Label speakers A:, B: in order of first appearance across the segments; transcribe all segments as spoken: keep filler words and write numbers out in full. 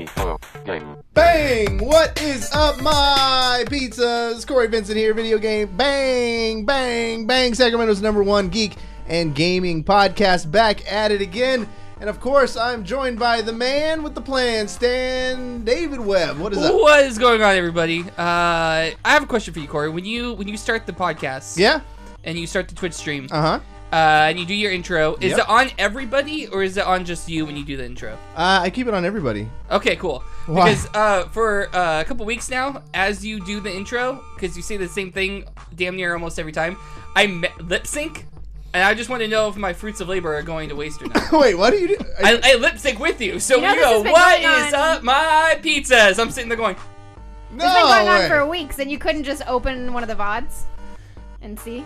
A: Info game.
B: Bang! What is up, my pizzas? Corey Vincent here, video game. Bang! Bang! Bang! Sacramento's number one geek and gaming podcast, back at it again. And of course, I'm joined by the man with the plan, Stan David Webb. What is up?
C: What is going on, everybody? Uh, I have a question for you, Corey. When you when you start the podcast,
B: Yeah?
C: and you start the Twitch stream,
B: Uh-huh.
C: uh, and you do your intro, is
B: Yep.
C: it on everybody or is it on just you when you do the intro?
B: Uh, I keep it on everybody.
C: Okay, cool.
B: Why?
C: Because uh, for uh, a couple weeks now, as you do the intro, because you say the same thing damn near almost every time, I me- lip sync, and I just want to know if my fruits of labor are going to waste or not.
B: Wait, what do you do? Are you-
C: I, I lip sync with you, so
D: You know
C: when you
D: this
C: go,
D: has been
C: what
D: going
C: is
D: on-
C: up, my pizzas? I'm sitting there going,
B: no
D: It's been going
B: way.
D: on for weeks, and you couldn't just open one of the V O Ds and see?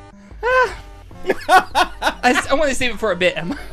C: I, I want to save it for a bit, Emma.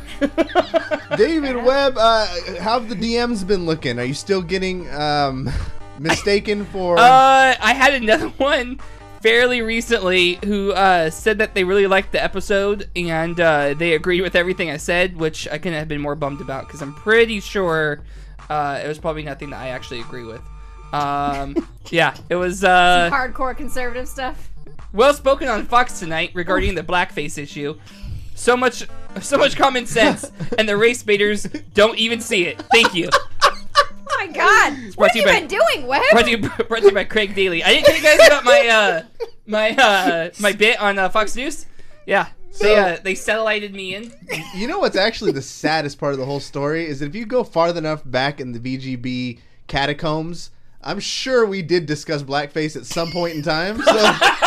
B: David Webb, uh, how have the D Ms been looking? Are you still getting um, mistaken for...
C: Uh, I had another one fairly recently who uh, said that they really liked the episode and uh, they agreed with everything I said, which I couldn't have been more bummed about because I'm pretty sure uh, it was probably nothing that I actually agree with. Um, yeah, it was uh,
D: Hardcore conservative stuff.
C: well spoken on Fox tonight regarding the blackface issue. So much, so much common sense, and the race baiters don't even see it. Thank you.
D: Oh my god!
C: brought
D: What
C: to
D: have
C: you
D: you
C: by-
D: been doing, Webb?
C: Brought to you, brought to you by Craig Daly. I didn't tell you guys about my uh, my uh, my bit on uh, Fox News. Yeah, they uh, they satellited me in.
B: You know what's actually the saddest part of the whole story is that if you go far enough back in the V G B catacombs, I'm sure we did discuss blackface at some point in time. So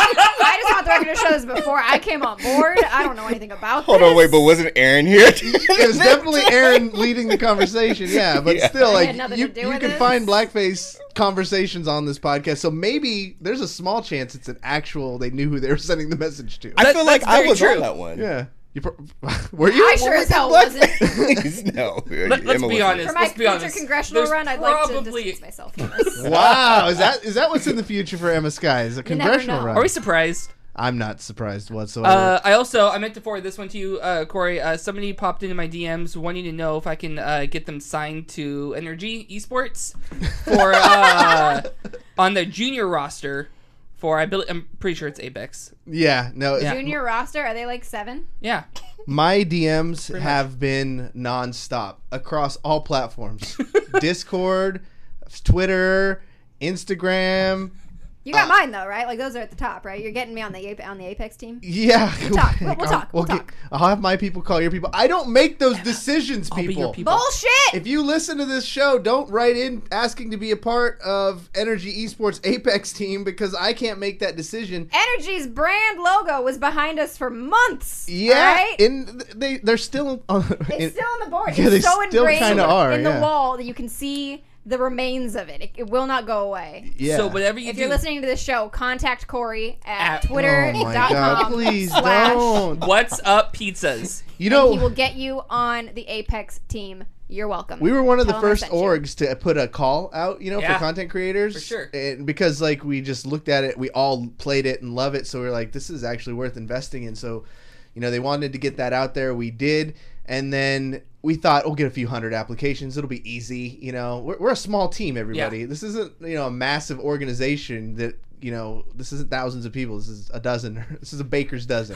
D: I just want the record to show this before I came on board. I don't know anything about
E: Hold
D: this.
E: on, wait, but wasn't Aaron here?
B: it was definitely Aaron leading the conversation. Yeah, but
E: Yeah.
B: still,
D: I
B: like
D: had nothing
B: you,
D: to do
B: you
D: with
B: can
D: this.
B: find blackface conversations on this podcast. So maybe there's a small chance it's an actual. They knew who they were sending the message to.
E: I
C: That-
E: feel like
C: that's
E: I
C: very
E: was
C: true.
E: on that one.
B: Yeah, you pro- were you?
D: I sure as hell wasn't.
E: Please, no.
C: Let, let's
E: Emma
C: be
E: wasn't.
C: honest.
D: For my
C: let's be
D: future
C: honest.
D: congressional
C: There's
D: run, I'd like to
C: probably-
D: distance myself from this.
B: Wow, is that is that what's in the future for Emma Skies? A
D: You never
B: congressional
D: know.
B: run?
C: Are we surprised?
B: I'm not surprised whatsoever.
C: Uh, I also I meant to forward this one to you, uh, Corey. Uh, somebody popped into my D Ms wanting to know if I can uh, get them signed to Energy Esports for uh, on the junior roster. For I bel I'm pretty sure it's Apex.
B: yeah, no.
C: Yeah.
D: Junior roster, are they like seven?
C: Yeah.
B: My D Ms
C: much.
B: have been nonstop across all platforms: Discord, Twitter, Instagram.
D: You got
B: Uh,
D: mine though, right? Like those are at the top, right? You're getting me on the Ape- on the Apex team.
B: Yeah,
D: We'll talk. We'll- we'll talk. We'll
B: get-
D: talk.
B: I'll have my people call your people. I don't make those decisions,
C: I'll be
B: people.
C: your people.
D: Bullshit!
B: If you listen to this show, don't write in asking to be a part of Energy Esports Apex team because I can't make that decision.
D: Energy's brand logo was behind us for months.
B: Yeah,
D: right?
B: and they they're still on.
D: It's
B: in-
D: still on the board.
B: Yeah, they
D: it's so
B: still
D: ingrained
B: kinda are,
D: in
B: yeah.
D: the wall that you can see the remains of it. It, it will not go away.
B: yeah.
C: So whatever you
D: If
C: do,
D: you're listening to this show, contact Corey at,
C: At-
D: twitter
B: Oh my
D: dot
B: God!
D: com
B: Please
D: slash,
B: don't.
C: what's up, pizzas?
B: You
D: and
B: know,
D: he will get you on the Apex team. You're welcome.
B: we were one of the
D: Tell him I
B: first
D: sent you.
B: orgs to put a call out, you know,
C: Yeah,
B: for content creators.
C: for sure.
B: And because like we just looked at it, we all played it and love it, so we are like, this is actually worth investing in. So, you know, they wanted to get that out there. We did, and then we thought we'll get a few hundred applications. It'll be easy. You know, we're, we're a small team, everybody.
C: Yeah.
B: This isn't, you know, a massive organization that, you know, this isn't thousands of people. This is a dozen. This is a baker's dozen.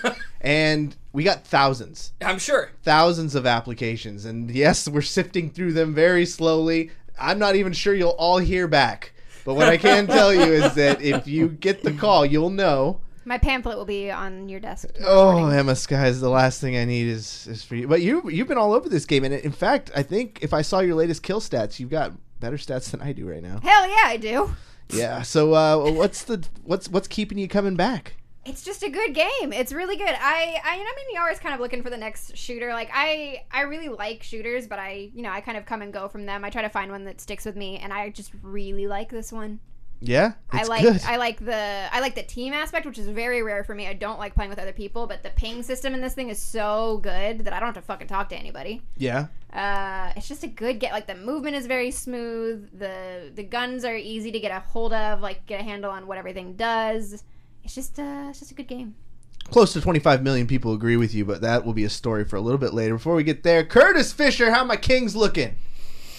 B: And we got thousands.
C: I'm sure.
B: Thousands of applications, and yes, we're sifting through them very slowly. I'm not even sure you'll all hear back, but what I can tell you is that if you get the call, you'll know.
D: My pamphlet will be on your desk. tomorrow
B: Oh,
D: morning.
B: Emma Skies, the last thing I need is is for you. But you you've been all over this game, and in fact, I think if I saw your latest kill stats, you've got better stats than I do right now.
D: Hell yeah, I do.
B: Yeah. So uh, what's the what's what's keeping you coming back?
D: It's just a good game. It's really good. I, I, you know, I mean, you're always kind of looking for the next shooter. Like, I, I really like shooters, but I, you know, I kind of come and go from them. I try to find one that sticks with me, and I just really like this one.
B: Yeah,
D: I
B: it's
D: like,
B: good.
D: I like the, I like the team aspect, which is very rare for me. I don't like playing with other people, but the ping system in this thing is so good that I don't have to fucking talk to anybody.
B: yeah.
D: Uh, it's just a good get. Like the movement is very smooth. The the guns are easy to get a hold of. Like get a handle on what everything does. It's just uh, it's just a good game.
B: Close to twenty-five million people agree with you, but that will be a story for a little bit later. Before we get there, Curtis Fisher, how my Kings looking?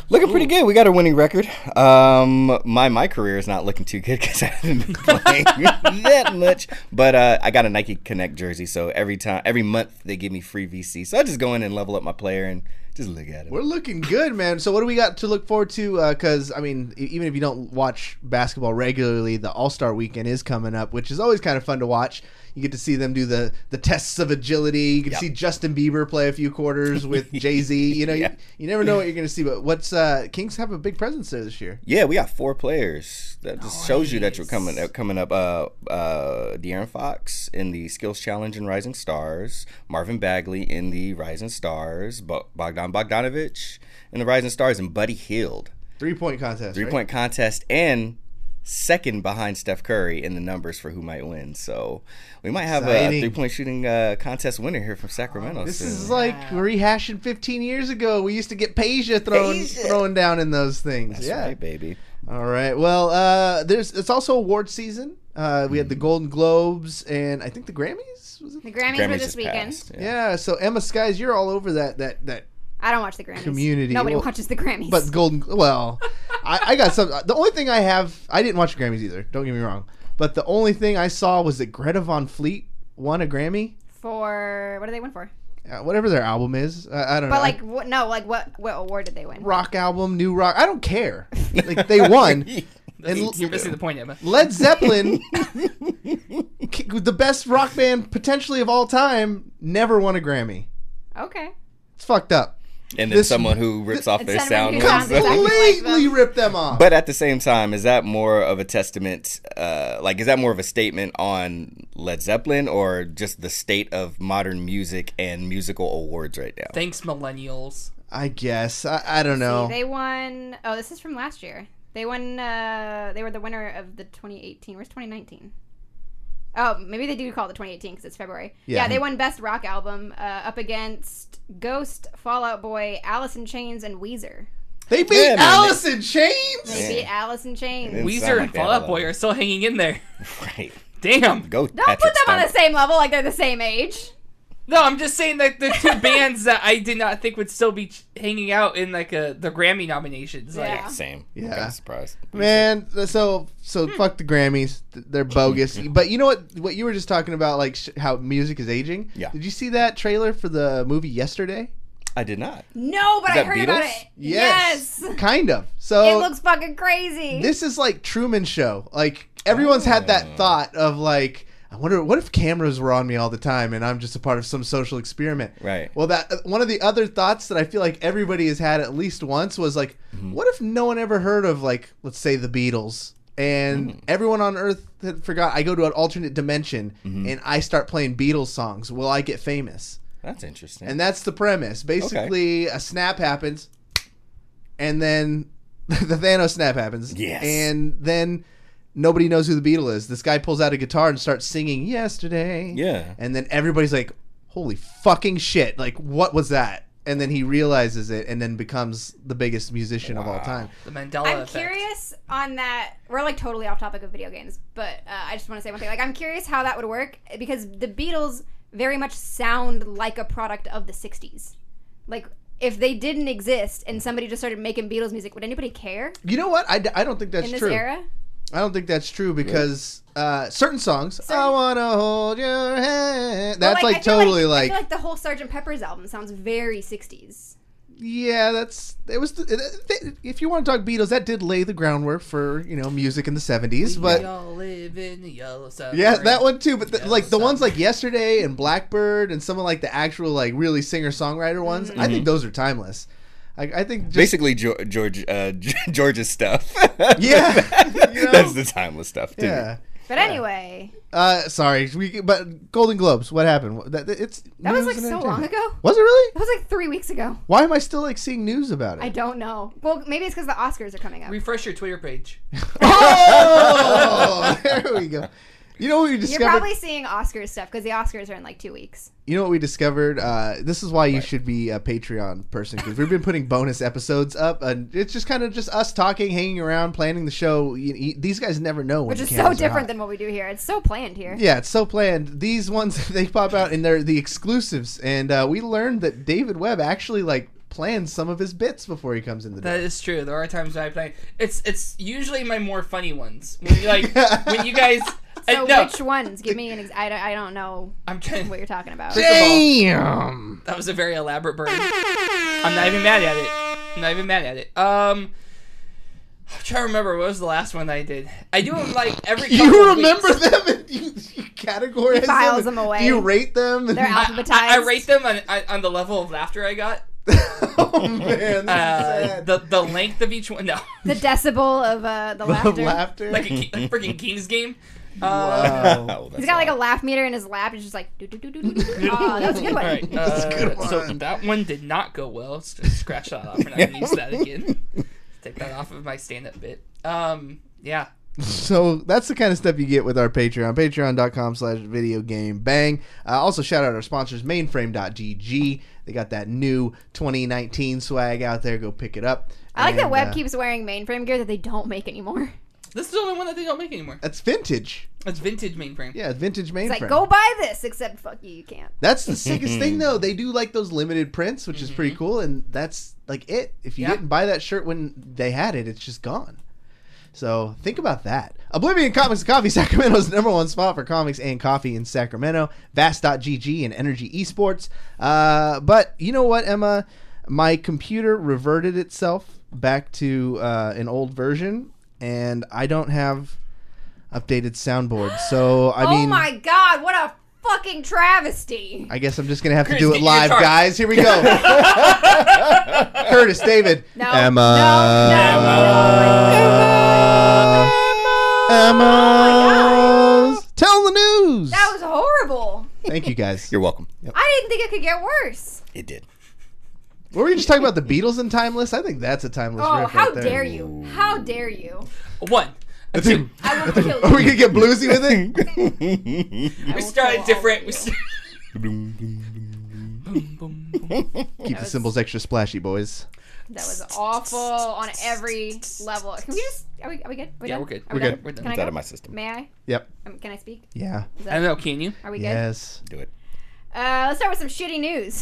E: Looking pretty good. We got a winning record. Um, my my career is not looking too good because I haven't been playing that much. But uh, I got a Nike Connect jersey, so every time, every month they give me free V C. So I just go in and level up my player and just look at it.
B: We're looking good, man. So what do we got to look forward to? Because, uh, I mean, e- even if you don't watch basketball regularly, the All-Star Weekend is coming up, which is always kind of fun to watch. You get to see them do the, the tests of agility. You can
E: Yep.
B: see Justin Bieber play a few quarters with Jay-Z. You know,
E: Yeah.
B: you, you never know what you're going to see. But what's uh, Kings have a big presence there this year.
E: Yeah, we got four players. That just shows you that you're coming up. Coming up, uh, uh, De'Aaron Fox in the Skills Challenge in Rising Stars, Marvin Bagley in the Rising Stars, Bo- Bogdan Bogdanovic in the Rising Stars, and Buddy Hield.
B: Three-point contest,
E: Three
B: right?
E: point contest, and second behind Steph Curry in the numbers for who might win. So we might have
B: Exciting.
E: a three point shooting uh, contest winner here from Sacramento.
B: This
E: soon.
B: is like rehashing fifteen years ago. We used to get Peja throwing,
E: Peja.
B: throwing down in those things.
E: That's
B: yeah.
E: right, baby.
B: All right. Well, uh, there's it's also award season. Uh, we had the Golden Globes and I think the Grammys. Was it?
D: The Grammys,
E: Grammys
D: were this
E: just
D: weekend.
E: passed,
B: Yeah. So Emma Skies, you're all over that that that.
D: I don't watch the Grammys.
B: Community.
D: Nobody
B: Well,
D: watches the Grammys.
B: But Golden. Well, I, I got some. The only thing I have, I didn't watch the Grammys either. Don't get me wrong. But the only thing I saw was that Greta Von Fleet won a Grammy.
D: for what did they win for?
B: Uh, whatever their album is, I, I don't know.
D: But like, what, no, like what what award did they win?
B: rock album, new rock. I don't care. Like they won.
C: That's-
B: And-
C: you're missing the point, Emma.
B: Led Zeppelin, the best rock band potentially of all time, never won a Grammy.
D: Okay.
B: It's fucked up.
E: And then
B: This-
E: someone who rips off their
D: It's
E: sound
D: someone who
E: wins.
D: sounds exactly like
B: Completely
D: them.
B: ripped them off.
E: But at the same time, is that more of a testament? Uh, like, is that more of a statement on Led Zeppelin or just the state of modern music and musical awards right now?
C: Thanks, millennials.
B: I guess I, I don't know.
D: See, they won. Oh, this is from last year. They won. Uh, they were the winner of the twenty eighteen. Where's twenty nineteen? Oh, maybe they do call it the twenty eighteen because it's February.
B: Yeah.
D: Yeah. They won Best Rock Album uh, up against Ghost, Fall Out Boy, Alice in Chains, and Weezer.
B: They beat
E: Yeah, man,
B: Alice in Chains.
D: They
E: Yeah.
D: beat Alice in Chains.
E: Didn't
C: Weezer
E: sound
C: and
E: like they
C: Fall
E: had
C: Out
E: a
C: Boy
E: lot.
C: are still hanging in there.
E: Right.
C: Damn.
E: Go,
D: Don't
E: Patrick
D: put them on the
E: Stump.
D: same level like they're the same age.
C: No, I'm just saying that the two bands that I did not think would still be ch- hanging out in like a, the Grammy nominations. Like,
D: Yeah.
E: Same.
B: Yeah.
E: I'm kind of surprised.
B: Man, so so fuck the Grammys. They're bogus. But you know what? What you were just talking about, like sh- how music is aging.
E: Yeah.
B: Did you see that trailer for the movie Yesterday?
E: I did not.
D: No, but
E: Is
D: I
E: that
D: heard about
E: Beatles?
D: it.
B: Yes.
D: Yes.
B: Kind of. So
D: It looks fucking crazy.
B: this is like Truman Show. Like everyone's had that thought of like, I wonder what if cameras were on me all the time and I'm just a part of some social experiment.
E: Right.
B: Well, that one of the other thoughts that I feel like everybody has had at least once was like, what if no one ever heard of like, let's say the Beatles, and everyone on Earth had forgot. I go to an alternate dimension and I start playing Beatles songs. Will I get famous?
E: That's interesting.
B: And that's the premise. Basically, a snap happens, and then the Thanos snap happens.
E: Yes.
B: And then nobody knows who the Beatle is. This guy pulls out a guitar and starts singing Yesterday.
E: Yeah.
B: And then everybody's like, holy fucking shit. Like, what was that? And then he realizes it and then becomes the biggest musician of all
E: Wow.
B: time.
C: the Mandela
D: I'm
C: effect.
D: curious on that. We're like totally off topic of video games, but uh, I just want to say one thing. Like, I'm curious how that would work because the Beatles very much sound like a product of the sixties. Like, if they didn't exist and somebody just started making Beatles music, would anybody care
B: You know what? I, d- I don't think that's
D: in this
B: true.
D: era?
B: I don't think that's true because uh, certain songs,
D: Certain-
B: I want to hold your hand.
D: Well,
B: That's
D: I
B: like
D: feel
B: totally
D: I
B: like,
D: feel like the whole Sergeant Pepper's album sounds very sixties.
B: yeah, that's, it was, it, if you want to talk Beatles, that did lay the groundwork for, you know, music in the seventies,
C: We
B: but
C: all live in the yellow submarine.
B: yeah, that one too. But the,
C: Yeah,
B: like the
C: so-
B: ones like Yesterday and Blackbird and some of like the actual like really singer songwriter ones, I think those are timeless. I, I think just,
E: Basically, George, George uh, George's stuff.
B: Yeah. You know?
E: That's the timeless stuff, too.
B: yeah.
D: But anyway,
B: Uh, sorry, we but Golden Globes. What happened? That it's
D: that was
B: news
D: like
B: and
D: so
B: entertainment.
D: long ago.
B: Was it really?
D: That was like three weeks ago.
B: Why am I still like seeing news about it?
D: I don't know. Well, maybe it's because the Oscars are coming up.
C: Refresh your Twitter page.
B: Oh, there we go. You know what we
D: You're
B: discovered?
D: probably seeing Oscars stuff because the Oscars are in like two weeks.
B: You know what we discovered? Uh, this is why you should be a Patreon person because we've been putting bonus episodes up, and it's just kind of just us talking, hanging around, planning the show. You, you, these guys never know when
D: Which
B: the
D: is so
B: cameras are
D: different
B: hot.
D: than what we do here. It's so planned here.
B: Yeah, it's so planned. These ones they pop out and they're the exclusives, and uh, we learned that David Webb actually like plans some of his bits before he comes in the door.
C: That is true. There are times when I play. It's it's usually my more funny ones. When you, like when you guys.
D: So
C: uh, no,
D: which ones? Give me an. Ex- I, don't, I don't know
C: I'm trying.
D: what you're talking about.
C: First of all,
B: Damn!
C: that was a very elaborate burn. I'm not even mad at it. I'm not even mad at it. Um, I'm trying to remember what was the last one that I did. I do them like every. Couple
B: You
C: of
B: remember
C: weeks.
B: them and you, you categorize
D: He files
B: them?
D: them away.
B: Do you rate them?
D: They're
C: I,
D: alphabetized.
C: I, I rate them on, on on the level of laughter I got.
B: Oh man, this is
C: Uh,
B: sad.
C: the the length of each one. No,
D: The decibel of uh, the laughter.
B: laughter.
C: like a Ke- like freaking King's game. Uh,
B: Wow.
E: Oh,
D: He's
E: that's
D: got like a
E: loud.
D: laugh meter in his lap. It's just like. Doo, doo, doo, doo, doo, doo. Oh, that was a good one.
C: All right,
B: That's a
C: uh,
B: good
C: So
B: one.
C: that one did not go well. Let's just scratch that off. We're not gonna use that again. Take that off of my stand-up bit. Um, yeah.
B: So that's the kind of stuff you get with our Patreon. Patreon.com slash video game bang. Uh, also, shout out our sponsors, mainframe dot g g. They got that new twenty nineteen swag out there. Go pick it up.
D: I like that
B: And,
D: Web
B: uh,
D: keeps wearing mainframe gear that they don't make anymore.
C: This is the only one that they don't make anymore.
B: That's vintage.
C: It's vintage mainframe.
B: Yeah, vintage mainframe.
D: It's like, go buy this, except fuck you, you can't.
B: That's the sickest thing, though. They do like those limited prints, which is pretty cool, and that's like it. If you
C: Yeah.
B: didn't buy that shirt when they had it, it's just gone. So think about that. Oblivion Comics and Coffee, Sacramento's number one spot for comics and coffee in Sacramento. Vast dot g g and Energy Esports. Uh, but you know what, Emma? My computer reverted itself back to uh, an old version, and I don't have updated soundboards. So I
D: oh
B: mean,
D: my god, what a fucking travesty.
B: I guess I'm just gonna have to
C: Chris,
B: do
C: get
B: it
C: your
B: live,
C: guitar.
B: guys. Here we go. Curtis, David,
D: No,
B: Emma,
D: no, no,
B: Emma, Emma, tell the news.
D: That was horrible.
B: Thank you, guys.
E: You're welcome.
D: I didn't think it could get worse.
E: It did.
B: Were we just talking about the Beatles and Timeless? I think that's a timeless
D: Oh,
B: riff
D: how
B: right there.
D: dare you? How dare you?
C: One. A two.
D: I will kill
B: Are we
D: you.
B: gonna get bluesy with it?
D: I
C: We
D: will
C: started
D: kill
C: different.
D: all
C: We
D: of you.
C: started. Boom, boom, boom.
B: Keep the
D: was-
B: cymbals extra splashy, boys.
D: That was awful on every level. Can we just? Are we? Are we good?
C: Yeah,
D: done?
C: we're good.
D: Are
B: We're
D: we
B: good.
D: done?
C: We're done.
D: Can I
E: It's
D: go?
E: out of my system.
D: May I?
B: Yep.
D: Um, can I speak?
B: Yeah.
D: Is
C: I don't know. Can you?
D: Are we good?
B: Yes.
E: Do it.
D: Uh, let's start with some shitty news.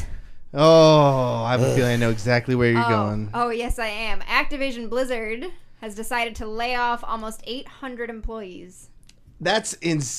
B: Oh, I have a feeling I know exactly where you're
D: oh,
B: going.
D: oh, yes, I am. Activision Blizzard has decided to lay off almost eight hundred employees.
B: That's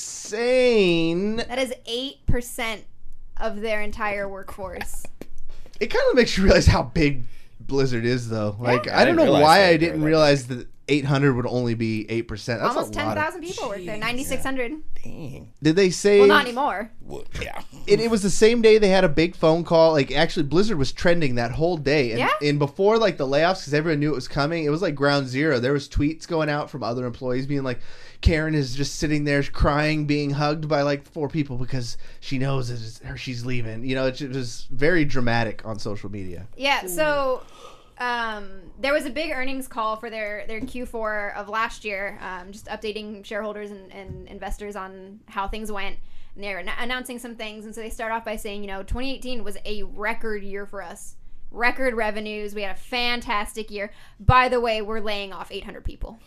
B: insane.
D: That is eight percent of their entire workforce.
B: It kind of makes you realize how big Blizzard is, though. Like,
D: Yeah.
B: I
E: I
B: don't
E: didn't
B: know
E: realize
B: why
E: that
B: I
E: they
B: didn't
E: were that
B: realize that eight hundred would only be eight percent. That's
D: Almost
B: a lot.
D: ten
B: Of,
D: thousand people work there.
C: Jeez.
D: ninety-six hundred.
E: Dang.
B: did they say?
D: Well, not anymore.
E: Well, yeah.
B: It, it was the same day they had a big phone call. Like, actually, Blizzard was trending that whole day. And,
D: Yeah.
B: and before, like, the layoffs, because everyone knew it was coming, it was like ground zero. There was tweets going out from other employees being like, Karen is just sitting there crying, being hugged by, like, four people because she knows that it's her, she's leaving. You know, it, it was very dramatic on social media.
D: Yeah, so um, there was a big earnings call for their, their Q four of last year, um, just updating shareholders and, and investors on how things went. And they're an- announcing some things. And so they start off by saying, you know, twenty eighteen was a record year for us. Record revenues. We had a fantastic year. By the way, we're laying off eight hundred people.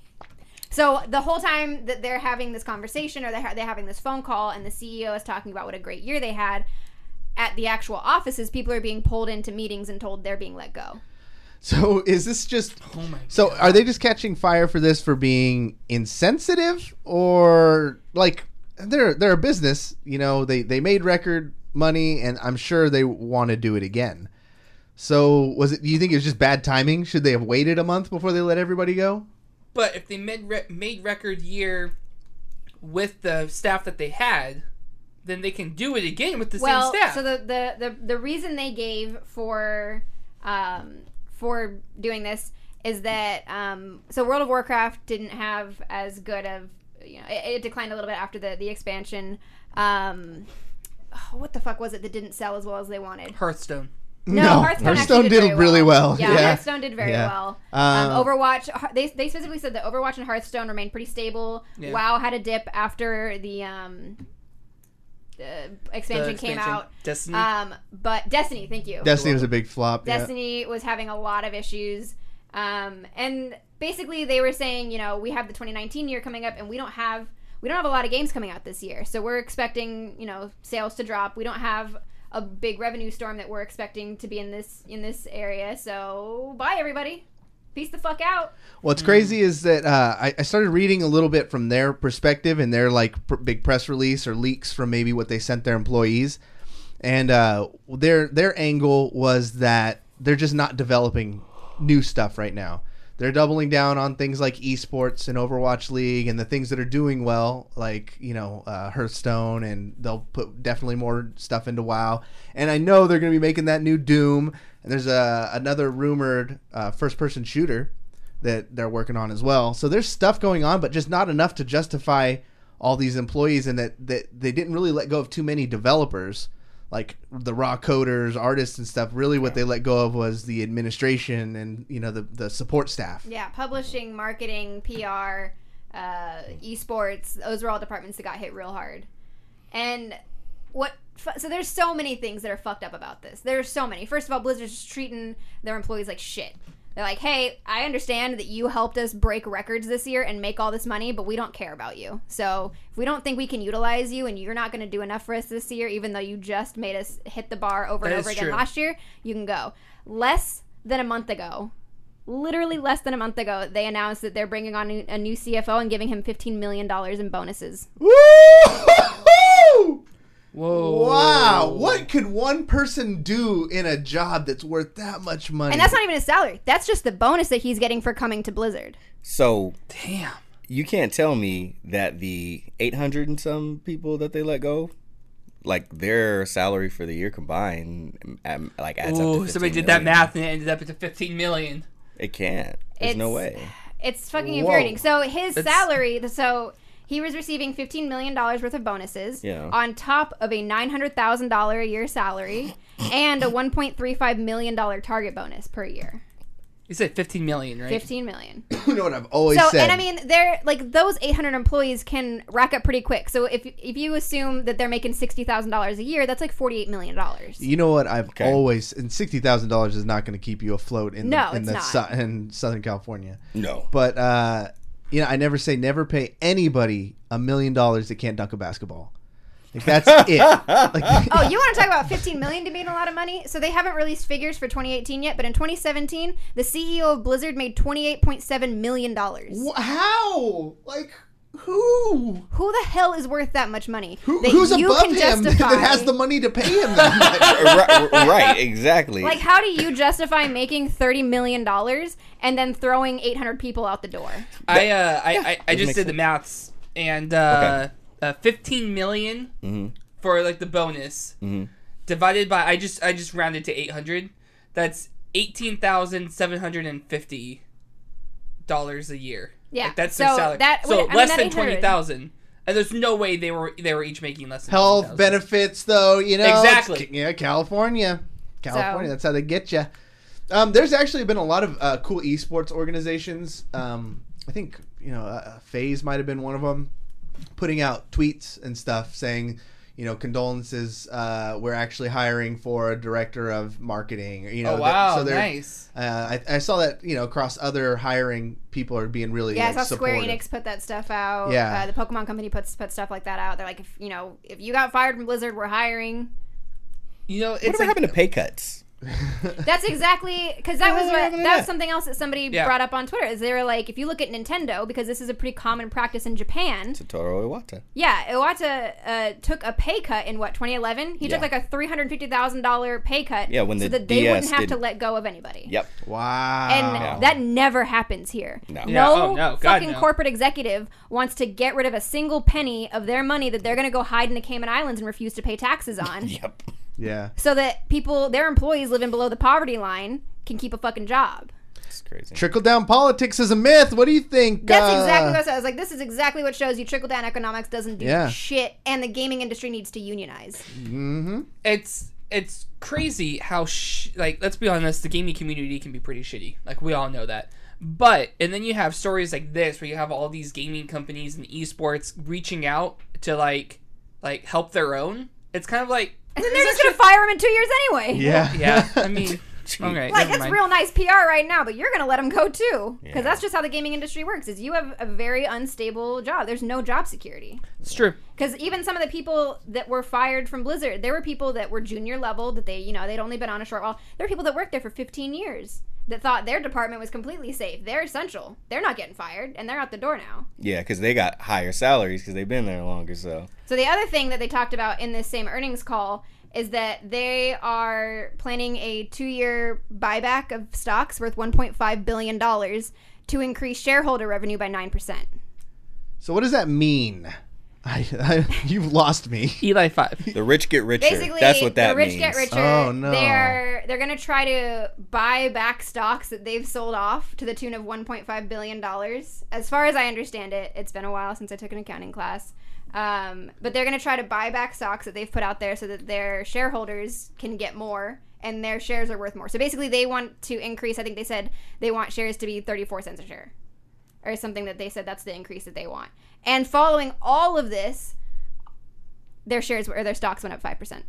D: So the whole time that they're having this conversation or they're, ha- they're having this phone call and the C E O is talking about what a great year they had, at the actual offices, people are being pulled into meetings and told they're being let go.
B: So is this just...
C: Oh my.
B: So are they just catching fire for this for being insensitive, or like they're they're a business, you know, they they made record money and I'm sure they want to do it again. So was it, do you think it was just bad timing? Should they have waited a month before they let everybody go?
C: But if they made re- made record year with the staff that they had, then they can do it again with the
D: Well,
C: same staff.
D: so the, the, the, the reason they gave for um, for doing this is that um, so World of Warcraft didn't have as good of, you know, it, it declined a little bit after the the expansion. Um, oh, what the fuck was it that didn't sell as well as they wanted?
C: Hearthstone.
D: No, Hearthstone, actually
B: did,
D: very
B: really well.
D: Yeah,
B: Yeah,
D: Hearthstone did very
B: Yeah.
D: well.
B: Um,
D: Um, Overwatch, they, they specifically said that Overwatch and Hearthstone remained pretty stable.
C: Yeah.
D: WoW had a dip after the um, uh, expansion,
C: The
D: came
C: expansion.
D: out.
C: Destiny.
D: Um, but Destiny, thank you.
B: Destiny was a big flop. Yeah.
D: Destiny was having a lot of issues. Um, and basically they were saying, you know, we have the twenty nineteen year coming up and we don't have we don't have a lot of games coming out this year. So we're expecting, you know, sales to drop. We don't have a big revenue storm that we're expecting to be in this in this area. So bye everybody. Peace the fuck out.
B: What's crazy is that uh, I, I started reading a little bit from their perspective and their like pr- big press release or leaks from maybe what they sent their employees, and uh, their their angle was that they're just not developing new stuff right now. They're doubling down on things like esports and Overwatch League and the things that are doing well, like, you know, uh, Hearthstone, and they'll put definitely more stuff into WoW. And I know they're going to be making that new Doom. And there's a, another rumored uh, first-person shooter that they're working on as well. So there's stuff going on, but just not enough to justify all these employees, and that, that they didn't really let go of too many developers. Like the raw coders, artists, and stuff. Really, what they let go of was the administration and, you know, the the support staff.
D: Yeah, publishing, marketing, P R, uh, esports. Those were all departments that got hit real hard. And what? So there's so many things that are fucked up about this. There's so many. First of all, Blizzard's just treating their employees like shit. They're like, hey, I understand that you helped us break records this year and make all this money, but we don't care about you. So if we don't think we can utilize you and you're not going to do enough for us this year, even though you just made us hit the bar over
C: That
D: and
C: is
D: over again
C: true.
D: last year, you can go. Less than a month ago, literally less than a month ago, they announced that they're bringing on a new C F O and giving him fifteen million dollars in bonuses.
B: Woo!
C: Whoa.
B: Wow. What could one person do in a job that's worth that much money?
D: And that's not even his salary. That's just the bonus that he's getting for coming to Blizzard.
E: So
C: Damn.
E: you can't tell me that the eight hundred and some people that they let go, like their salary for the year combined, um, like adds up to
C: Ooh,
E: fifteen
C: somebody did that
E: million.
C: math and it ended up at fifteen million.
E: It can't. There's no
D: It's-
E: way.
D: It's fucking
B: Whoa.
D: infuriating. So his
C: That's-
D: salary, so he was receiving fifteen million dollars worth of bonuses
E: Yeah.
D: on top of a nine hundred thousand dollars a year salary and a one point three five million dollars target bonus per year.
C: You said fifteen million, right?
D: fifteen million dollars.
B: You know what I've always
D: So,
B: said.
D: and I mean, they're like those eight hundred employees can rack up pretty quick. So if if you assume that they're making sixty thousand dollars a year, that's like forty-eight million dollars.
B: You know what I've
E: Okay.
B: always, and sixty thousand dollars is not going to keep you afloat in
D: No,
B: the, in
D: it's
B: the
D: not.
B: Su- in Southern California.
E: No.
B: But uh, you know, I never say never pay anybody a million dollars that can't dunk a basketball. Like that's it. Like,
D: Oh, you want to talk about fifteen million dollars to being a lot of money? So they haven't released figures for twenty eighteen yet, but in twenty seventeen, the C E O of Blizzard made twenty-eight point seven million dollars.
B: wh- how? Like who?
D: Who the hell is worth that much money?
B: Who
D: that
B: who's
D: you
B: above
D: can
B: him
D: justify?
B: that has the money to pay him that much?
E: right, right, exactly.
D: Like, how do you justify making thirty million dollars and then throwing eight hundred people out the door?
C: I uh, I, I, I
E: doesn't
C: just
E: make
C: did the
E: sense.
C: maths, and uh, uh, fifteen million
E: Mhm.
C: for like the bonus
E: Mhm.
C: divided by I just I just rounded to eight hundred. That's eighteen thousand seven hundred and fifty dollars a year.
D: Yeah,
C: Like, that's
D: so
C: their salary.
D: that-
C: so
D: I mean,
C: less
D: that
C: than
D: eight hundred
C: twenty thousand. And there's no way they were they were each making less than
B: Health
C: twenty thousand.
B: benefits, though, you know.
C: Exactly.
B: it's- Yeah, California, California.
D: So-
B: That's how they get you. Um, there's actually been a lot of uh, cool esports organizations. Um, I think you know, uh, FaZe might have been one of them, putting out tweets and stuff saying, you know, condolences. Uh, we're actually hiring for a director of marketing. You know,
C: Oh
B: that-
C: wow,
B: so they're-
C: nice.
B: Uh, I, I saw that, you know, across other hiring, people are being really
D: Yeah,
B: like,
D: I saw Square
B: supportive.
D: Enix put that stuff out.
B: Yeah.
D: Uh, the Pokemon company puts put stuff like that out. They're like, if you know, if you got fired from Blizzard, we're hiring.
C: You know, it's
E: Whatever
C: like,
E: happened to pay cuts?
D: That's exactly because that
E: Yeah,
D: was
E: what
D: what
E: happened to
D: that was
E: that?
D: something else that somebody
C: Yeah.
D: brought up on Twitter. Is they were like, if you look at Nintendo, because this is a pretty common practice in Japan.
E: Satoru Iwata.
D: Yeah, Iwata uh, took a pay cut in what twenty eleven. He
E: Yeah.
D: took like a three hundred fifty thousand dollar pay cut.
E: Yeah, when
D: so
E: the
D: that they
E: D S
D: wouldn't have to
E: did-
D: let go of anybody.
E: Yep.
B: Wow.
D: And
E: Yeah.
D: that never happens here.
E: No.
C: Yeah,
D: No,
C: oh, no, God,
D: fucking
C: no.
D: corporate executive wants to get rid of a single penny of their money that they're going to go hide in the Cayman Islands and refuse to pay taxes on,
E: Yep.
B: Yeah.
D: so that people, their employees living below the poverty line, can keep a fucking job.
E: It's crazy.
B: Trickle down politics is a myth. What do you think?
D: That's
B: uh,
D: exactly what I said. I was like, this is exactly what shows you trickle down economics doesn't do
B: Yeah.
D: shit, and the gaming industry needs to unionize.
B: Mm-hmm.
C: it's it's crazy how sh- like let's be honest, the gaming community can be pretty shitty. Like we all know that. But and then you have stories like this where you have all these gaming companies and esports reaching out to like like help their own. It's kind of like
D: And then they're just going to fire him in two years anyway.
B: Yeah.
C: yeah. I mean, Okay,
D: Like,
C: never
D: that's
C: mind.
D: real nice P R right now, but you're going to let them go too. Because
E: Yeah.
D: that's just how the gaming industry works, is you have a very unstable job. There's no job security.
C: It's true.
D: Because even some of the people that were fired from Blizzard, there were people that were junior level that they, you know, they'd only been on a short while. There were people that worked there for fifteen years that thought their department was completely safe. They're essential. They're not getting fired, and they're out the door now.
E: Yeah, because they got higher salaries because they've been there longer. So
D: So the other thing that they talked about in this same earnings call is that they are planning a two-year buyback of stocks worth one point five billion dollars to increase shareholder revenue by nine percent.
B: So what does that mean? I, I, you've lost me.
C: Eli five.
E: the rich get richer.
D: Basically,
E: That's what that
D: the rich
E: means.
D: get richer.
B: Oh, no.
D: They're they're gonna try to buy back stocks that they've sold off to the tune of one point five billion dollars. As far as I understand it, it's been a while since I took an accounting class. Um, but they're gonna try to buy back stocks that they've put out there so that their shareholders can get more and their shares are worth more. So basically, they want to increase. I think they said they want shares to be thirty-four cents a share, or something that they said that's the increase that they want. And following all of this, their shares or their stocks went up five percent.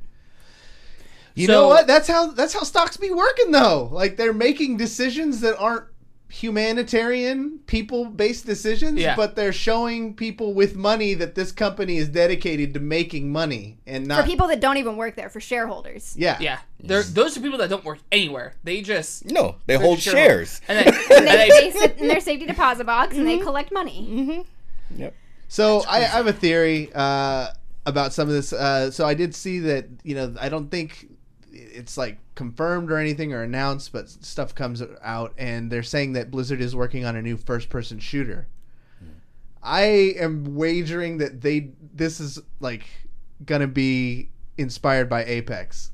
B: You
C: So-
B: know what? That's how that's how stocks be working though. Like they're making decisions that aren't humanitarian, people-based decisions,
C: Yeah.
B: but they're showing people with money that this company is dedicated to making money and
D: For
B: not
D: people that don't even work there, for shareholders.
B: Yeah.
C: Yeah, They're, those are people that don't work anywhere. They just
E: No, they
C: they're
E: hold
C: shareholders.
E: shares.
C: and then,
D: And
C: and
D: they,
C: they-
D: they sit in their safety deposit box and they collect money.
E: Yep.
B: So I, I have a theory uh, about some of this. Uh, so I did see that, you know, I don't think it's like confirmed or anything or announced, but stuff comes out and they're saying that Blizzard is working on a new first-person shooter. I am wagering that they this is like gonna be inspired by Apex.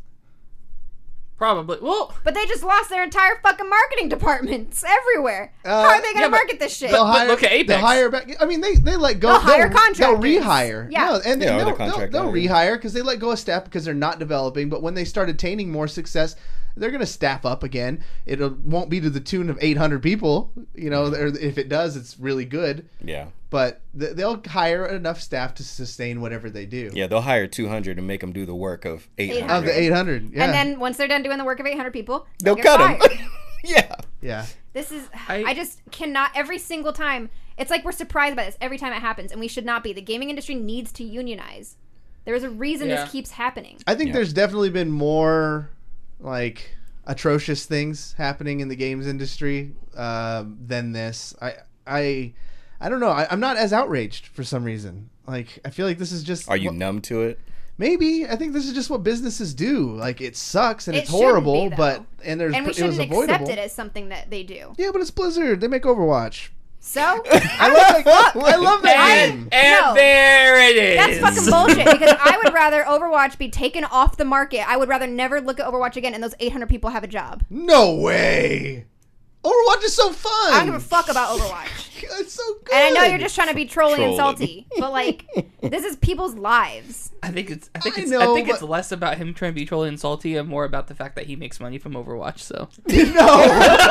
C: probably well.
D: But they just lost their entire fucking marketing departments everywhere.
B: Uh,
D: How are they going to
C: yeah, but-
D: market this shit?
B: They'll
C: but
B: hire,
C: look at Apex.
B: They'll hire back. I mean, they they let go.
D: They'll hire
B: They'll
D: contractors.
B: rehire.
D: Yeah.
B: No, and
E: Yeah,
B: they'll,
E: other
B: they'll,
E: contract
B: they'll
E: hire.
B: rehire because they let go of staff because they're not developing. But when they start attaining more success, they're going to staff up again. It won't be to the tune of eight hundred people. You know, or if it does, it's really good.
E: Yeah.
B: But th- they'll hire enough staff to sustain whatever they do.
E: Yeah, they'll hire two hundred and make them do the work of eight hundred.
B: Of the eight hundred. Yeah.
D: And then once they're done doing the work of eight hundred people,
E: They'll
D: get
E: cut them.
D: fired.
E: Yeah.
B: yeah.
D: This is,
C: I-
D: I, just cannot, every single time, it's like we're surprised by this every time it happens, and we should not be. The gaming industry needs to unionize. There is a reason
C: Yeah.
D: this keeps happening.
B: I think
E: Yeah.
B: there's definitely been more like atrocious things happening in the games industry um, than this. I I I don't know. I, I'm not as outraged for some reason. Like I feel like this is just.
E: Are you
B: what-
E: numb to it?
B: Maybe I think this is just what businesses do. Like it sucks and
D: It
B: it's
D: shouldn't
B: horrible,
D: be, though.
B: but and there's
D: And we
B: it was
D: shouldn't
B: avoidable.
D: accept it as something that they do.
B: Yeah, but it's Blizzard. They make Overwatch.
D: So,
B: I love that. I love that
C: And,
B: game.
C: and
D: No.
C: there it is.
D: that's fucking bullshit, because I would rather Overwatch be taken off the market. I would rather never look at Overwatch again, and those eight hundred people have a job.
B: No way. Overwatch is so fun.
D: I don't give a fuck about Overwatch.
B: It's so good.
D: And I know you're just trying to be trolling and
E: Trolling.
D: salty, but like, this is people's lives.
C: I think it's. I think
B: I
C: it's.
B: know,
C: I think it's
B: but-
C: less about him trying to be trolling and salty, and more about the fact that he makes money from Overwatch. So
B: no.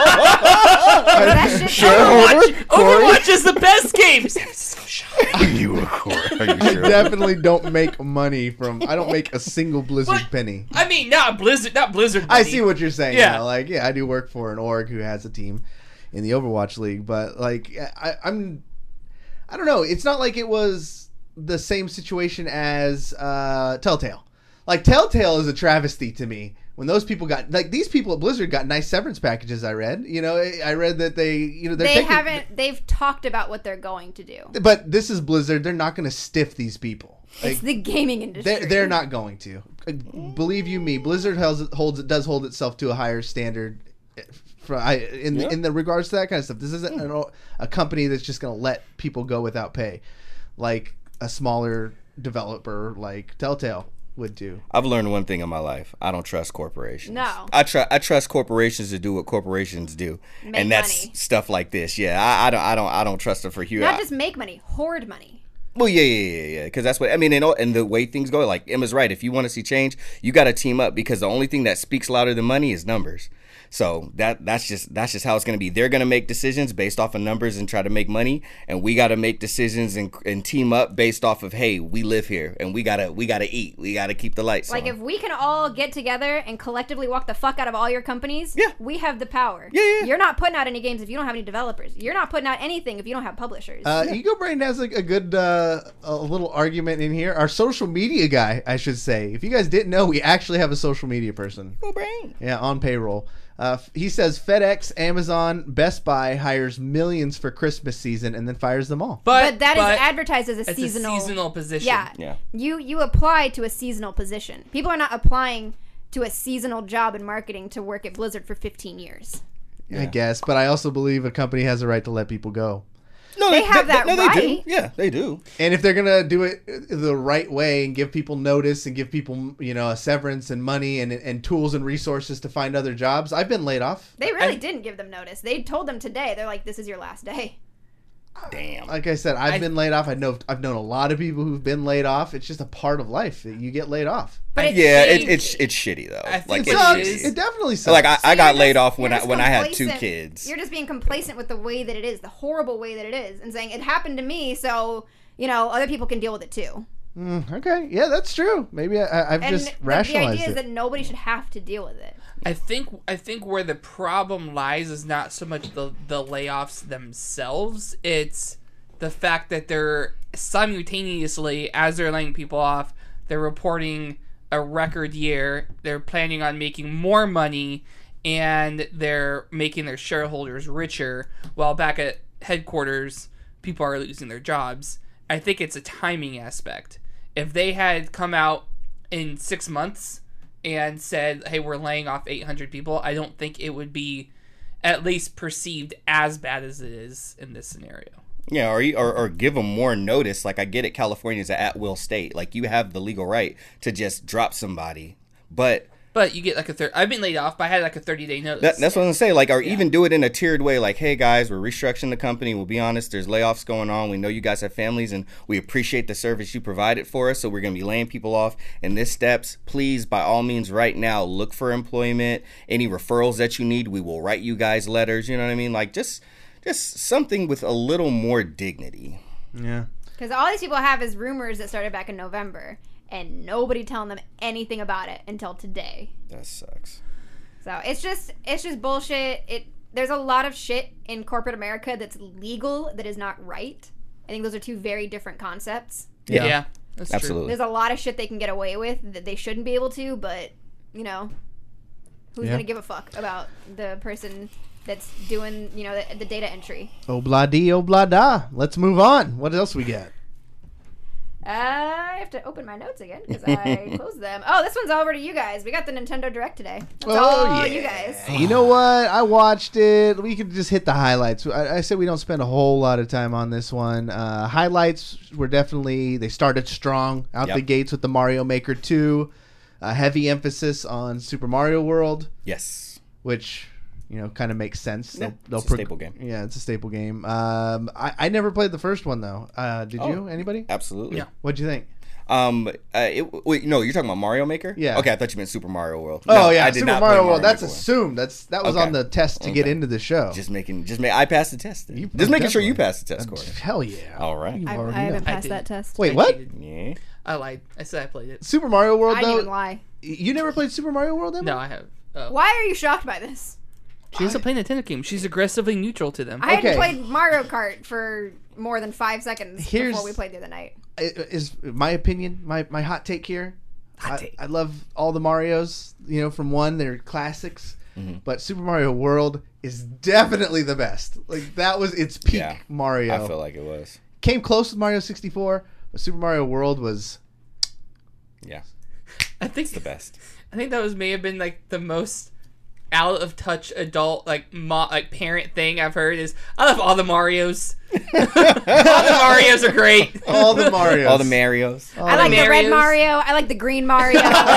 D: That shit,
C: Overwatch, Overwatch is the best game.
E: Are you a whore? Are you
B: I
E: sure?
B: definitely don't make money from. I don't make a single Blizzard
C: What?
B: penny.
C: I mean, not Blizzard, not Blizzard.
B: I
C: money.
B: see what you're saying.
C: Yeah.
B: Yeah, like yeah, I do work for an org who has a team in the Overwatch League, but like I, I'm, I don't know. It's not like it was the same situation as uh, Telltale. Like Telltale is a travesty to me. When those people got like these people at Blizzard got nice severance packages. I read. You know, I read that they you know they're
D: they
B: taking,
D: haven't. They've talked about what they're going to do.
B: But this is Blizzard. They're not going to stiff these people. Like,
D: It's the gaming industry.
B: They're, they're not going to. Uh, Believe you me, Blizzard holds, holds does hold itself to a higher standard for I in
E: Yeah.
B: in the regards to that kind of stuff. This isn't an, a company that's just going to let people go without pay, like a smaller developer like Telltale would do.
E: I've learned one thing in my life. I don't trust corporations.
D: No.
E: I try. I trust corporations to do what corporations do,
D: Make
E: and that's
D: money.
E: stuff like this. Yeah, I, I don't. I don't. I don't trust them for huge.
D: Not just make money, hoard money.
E: Well, yeah, yeah, yeah, yeah. Because that's what I mean. And, all- and the way things go, like Emma's right. If you want to see change, you got to team up because the only thing that speaks louder than money is numbers. So that that's just that's just how it's going to be. They're going to make decisions based off of numbers and try to make money, and we got to make decisions and, and team up based off of, hey, we live here and we gotta we gotta eat, we gotta keep the lights
D: Like
E: on.
D: if we can all get together and collectively walk the fuck out of all your companies,
E: Yeah.
D: we have the power.
E: Yeah, yeah.
D: You're not putting out any games if you don't have any developers. You're not putting out anything if you don't have publishers.
B: Uh, Ego Brain has a, a good uh, a little argument in here. Our social media guy, I should say. If you guys didn't know, we actually have a social media person.
E: Go brain.
B: Yeah, on payroll. Uh, he says FedEx, Amazon, Best Buy hires millions for Christmas season and then fires them all.
C: But,
D: but that is
C: but
D: advertised as a
C: it's
D: seasonal,
C: a seasonal position.
D: Yeah.
E: Yeah.
D: You you apply to a seasonal position. People are not applying to a seasonal job in marketing to work at Blizzard for fifteen years.
B: I guess, but I also believe a company has a right to let people go.
E: No,
D: They have that
E: no, they do.
D: right.
E: Yeah, they do.
B: And if they're gonna do it the right way and give people notice and give people, you know, a severance and money and and tools and resources to find other jobs, I've been laid off.
D: They really
C: I-
D: didn't give them notice. They told them today. They're like, "This is your last day."
E: Damn.
B: Like I said, I've
C: I-
B: been laid off. I know I've known a lot of people who've been laid off. It's just a part of life. You get laid off.
D: But it,
E: Yeah, it,
C: think-
E: it's it's shitty though.
C: I think
E: like
B: It
C: it
B: sucks.
C: is.
B: It definitely sucks.
E: like I, I
D: So
E: got
D: you're
E: laid
D: just-
E: off when
D: you're
E: I
D: just
E: when I had two
D: complacent.
E: kids.
D: You're just being complacent with the way that it is, the horrible way that it is, and saying it happened to me, so you know other people can deal with it too.
B: Mm, okay, yeah, that's true. Maybe I, I- I've
D: And
B: just
D: the, the
B: rationalized
D: idea is
B: it.
D: that nobody should have to deal with it.
C: I think I think where the problem lies is not so much the the layoffs themselves. It's the fact that they're simultaneously, as they're laying people off, they're reporting a record year. They're planning on making more money, and they're making their shareholders richer. While back at headquarters, people are losing their jobs. I think it's a timing aspect. If they had come out in six months and said, hey, we're laying off eight hundred people, I don't think it would be at least perceived as bad as it is in this scenario.
E: Yeah, or, or or give them more notice. Like I get it, California's an at-will state. Like you have the legal right to just drop somebody, but
C: But you get like a third. I've been laid off, but I had like a thirty day notice.
E: that, that's what I'm gonna say. Like, or even do it in a tiered way. Like, hey guys, we're restructuring the company. We'll be honest, there's layoffs going on. We know you guys have families, and we appreciate the service you provided for us. So we're gonna be laying people off in this steps. Please, by all means, right now, look for employment. Any referrals that you need, we will write you guys letters. You know what I mean? Like just. Just something with a little more dignity.
B: Yeah.
D: Because all these people have is rumors that started back in November, and nobody telling them anything about it until today.
E: That sucks.
D: So it's just it's just bullshit. It there's a lot of shit in corporate America that's legal that is not right. I think those are two very different concepts.
C: yeah,
B: Yeah.
C: that's
E: Absolutely.
D: There's a lot of shit they can get away with that they shouldn't be able to, but you know, who's
B: Yeah.
D: gonna give a fuck about the person that's doing, you know, the, the data entry?
B: Obla di, obla da. Let's move on. What else we got?
D: Uh, I have to open my notes again because I closed them. Oh, this one's all over to you guys. We got the Nintendo Direct today. That's all you guys.
B: You know what? I watched it. We could just hit the highlights. I, I said we don't spend a whole lot of time on this one. Uh, highlights were definitely, they started strong out
E: Yep.
B: the gates with the Mario Maker two. A heavy emphasis on Super Mario World,
E: Yes.
B: which, you know, kind of makes sense.
E: Yeah,
B: They'll-
E: it's a
B: they'll
E: staple game.
B: Yeah, it's a staple game. Um, I, I never played the first one, though. Uh, did
E: Oh.
B: you? Anybody?
E: Absolutely.
C: Yeah.
B: What'd you think?
E: Um. Uh, it, wait. No, you're talking about Mario Maker.
B: Yeah.
E: Okay, I thought you meant Super Mario World.
B: Oh,
E: No,
B: yeah,
E: I did
B: Super
E: not
B: Mario
E: play
B: World. That's
E: Maker
B: assumed. That's That was
E: Okay.
B: on the test to get
E: Okay.
B: into the show.
E: Just making. Just make. I passed the test. Then.
B: You-
E: Just making sure you
B: definitely.
E: passed the test, Corey.
B: Hell yeah.
E: All right.
B: You
D: I,
B: already
D: I haven't
B: know.
D: passed
C: didn't.
D: that test.
B: Wait,
C: I
B: what?
C: cheated.
E: Yeah.
C: I lied. I said I played it.
B: Super Mario World,
D: I didn't
B: though?
D: even lie.
B: You never played Super Mario World, Emma?
C: No, I have. Oh.
D: Why are you shocked by this?
C: She doesn't play Nintendo games. She's aggressively neutral to them.
D: I
B: Okay.
D: hadn't played Mario Kart for more than five seconds
B: Here's-
D: before we played the other night.
B: I- Is my opinion, my, my hot take here.
C: Hot
B: I,
C: take.
B: I love all the Marios, you know, from one, they're classics.
E: Mm-hmm.
B: But Super Mario World is definitely the best. Like, that was its peak
E: Yeah.
B: Mario.
E: I feel like it was.
B: Came close with Mario sixty-four, but Super Mario World was...
E: Yeah.
C: I think
E: It's the best.
C: I think that was may have been like the most out of touch adult like mo- like parent thing I've heard is I love all the Marios. all the Marios are great.
B: All the Marios.
E: All the Marios.
B: All
D: I like the red
C: Marios.
D: Mario. I like the green Mario.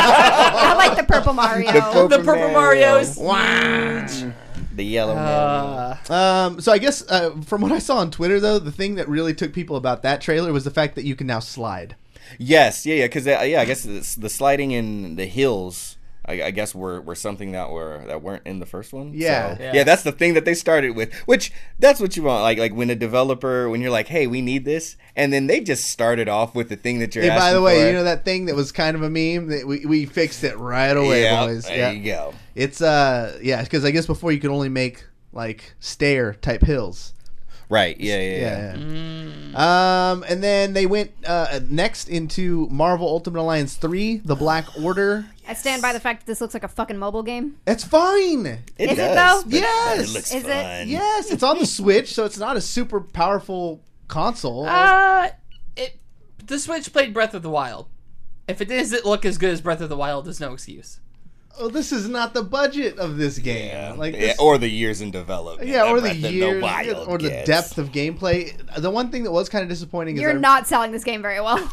D: I like the purple Mario.
E: The purple
C: The purple
E: Mario.
C: Marios.
B: Wow.
E: The yellow Mario.
C: Uh,
B: Um, so I guess uh, from what I saw on Twitter, though, the thing that really took people about that trailer was the fact that you can now slide.
E: Yes. Yeah. Yeah. Because yeah, I guess the, the sliding in the hills I, I guess were, were something that were that weren't in the first one.
B: Yeah.
E: So,
C: Yeah.
E: yeah, that's the thing that they started with. Which that's what you want. Like like when a developer, when you're like, hey, we need this, and then they just started off with the thing that you're.
B: Hey,
E: asking
B: by the way,
E: for.
B: you know that thing that was kind of a meme that we, we fixed it right away,
E: yeah,
B: boys.
E: there
B: Yeah,
E: you go.
B: it's uh yeah, because I guess before you could only make like stair type hills.
E: Right. Yeah. Yeah. Yeah.
B: Yeah.
C: Mm.
B: yeah. Um, and then they went uh, next into Marvel Ultimate Alliance three, The Black Order.
D: I stand by the fact that this looks like a fucking mobile game.
B: It's fine.
E: It
D: Is it,
E: does,
D: though?
E: but
B: Yes.
E: It looks
D: Is it?
E: fun.
B: Yes, it's on the Switch, so it's not a super powerful console.
C: Uh, it the Switch played Breath of the Wild. If it doesn't look as good as Breath of the Wild, there's no excuse.
B: oh, this is not the budget of this game.
E: Yeah.
B: Like
E: Yeah,
B: this,
E: or the years in development.
B: yeah, or the
E: Breath of
B: years,
E: Wild
B: or the
E: gets.
B: depth of gameplay. The one thing that was kind of disappointing is
D: You're
B: I-
D: not selling this game very well.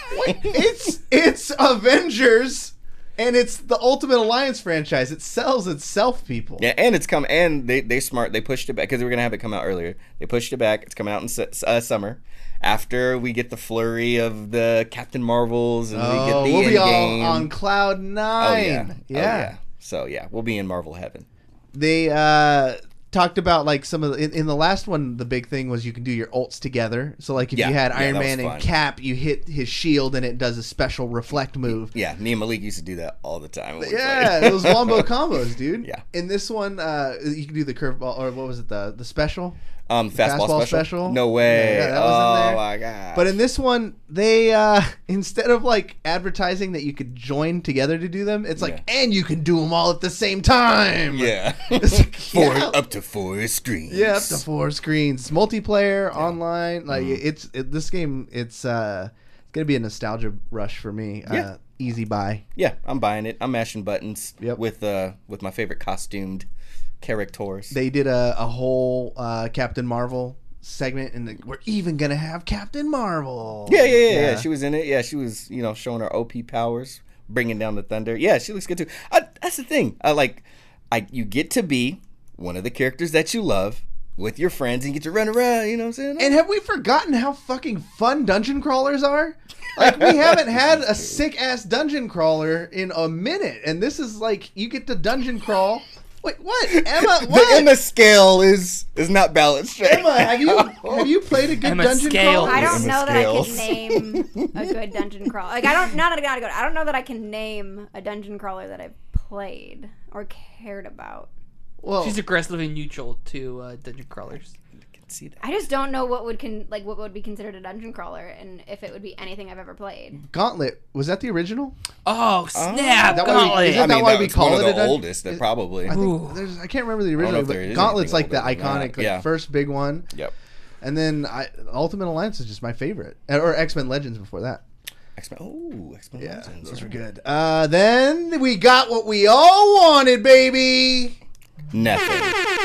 B: it's it's Avengers, and it's the Ultimate Alliance franchise. It sells itself, people.
E: Yeah, and it's come and they they smart. They pushed it back because they were gonna have it come out earlier. They pushed it back. It's coming out in su- uh, summer. After we get the flurry of the Captain Marvels and we get
B: Oh,
E: the
B: we'll be all
E: Endgame.
B: on cloud
E: Oh
B: nine.
E: yeah.
B: yeah.
E: Oh, yeah. So yeah, we'll be in Marvel heaven.
B: They uh, talked about like some of the, in, in the last one. The big thing was you can do your ults together. So like if
E: Yeah,
B: you had
E: yeah,
B: Iron
E: that was
B: Man and
E: fun.
B: Cap, you hit his shield and it does a special reflect move.
E: Yeah, me and Malik used to do that all the time. when we
B: Yeah,
E: played.
B: those wombo combos, dude.
E: Yeah.
B: In this one, uh, you can do the curveball, or what was it, the the special?
E: um, fastball,
B: Fastball
E: special?
B: special?
E: No way.
B: Yeah, that was in
E: oh
B: there.
E: my god.
B: But in this one, they uh, instead of like advertising that you could join together to do them, it's like,
E: Yeah.
B: and you can do them all at the same time.
E: yeah,
B: It's like,
E: four
B: yeah.
E: up to four screens.
B: Yeah, up to four screens, multiplayer, online. Like it's it, this game. It's uh, it's gonna be a nostalgia rush for me.
E: Yeah.
B: Uh, easy buy.
E: Yeah, I'm buying it. I'm mashing buttons
B: Yep.
E: with uh with my favorite costumed characters.
B: They did a, a whole uh, Captain Marvel segment, and the, we're even gonna have Captain Marvel.
E: yeah, yeah, yeah, yeah. She was in it. Yeah, she was, you know, showing her O P powers, bringing down the thunder. Yeah, she looks good too. I, that's the thing. I like, I you get to be one of the characters that you love with your friends, and you get to run around. You know what I'm saying?
B: And have we forgotten how fucking fun dungeon crawlers are? Like we haven't had a sick ass dungeon crawler in a minute, and this is like you get to dungeon crawl. Wait, what, Emma?
E: the
B: What?
E: Emma scale is is not balanced. Right
B: Emma, have you
E: now.
B: have you played a good
C: Emma
B: dungeon
C: Scale.
B: crawl?
D: I don't
E: Emma
D: know that I
E: Scales.
D: can name a good dungeon crawler. Like I don't, not that I gotta go. I don't know that I can name a dungeon crawler that I've played or cared about.
B: Well,
C: She's aggressively neutral to uh, dungeon crawlers.
E: I can see that.
D: I just don't know what would con- like what would be considered a dungeon crawler, and if it would be anything I've ever played.
B: Gauntlet, was that the original?
C: Oh snap!
B: that why we-
C: Gauntlet.
B: is it-
E: I
B: that
E: mean,
B: why
E: that-
B: we
E: it's
B: call
E: one
B: it
E: of
B: a
E: the
B: dungeon-
E: oldest. That probably.
B: I
C: Ooh.
B: think there's I can't remember the
E: know
B: original,
E: if there
B: but
E: is
B: Gauntlet's like
E: anything
B: the
E: older than
B: iconic
E: that.
B: like,
E: Yeah.
B: first big one.
E: Yep.
B: And then I, Ultimate Alliance is just my favorite, or X Men Legends before that.
E: X-Men. Oh, X-Men.
B: Yeah,
E: Legends.
B: those were good. Uh, then we got what we all wanted, baby.
E: Nothing.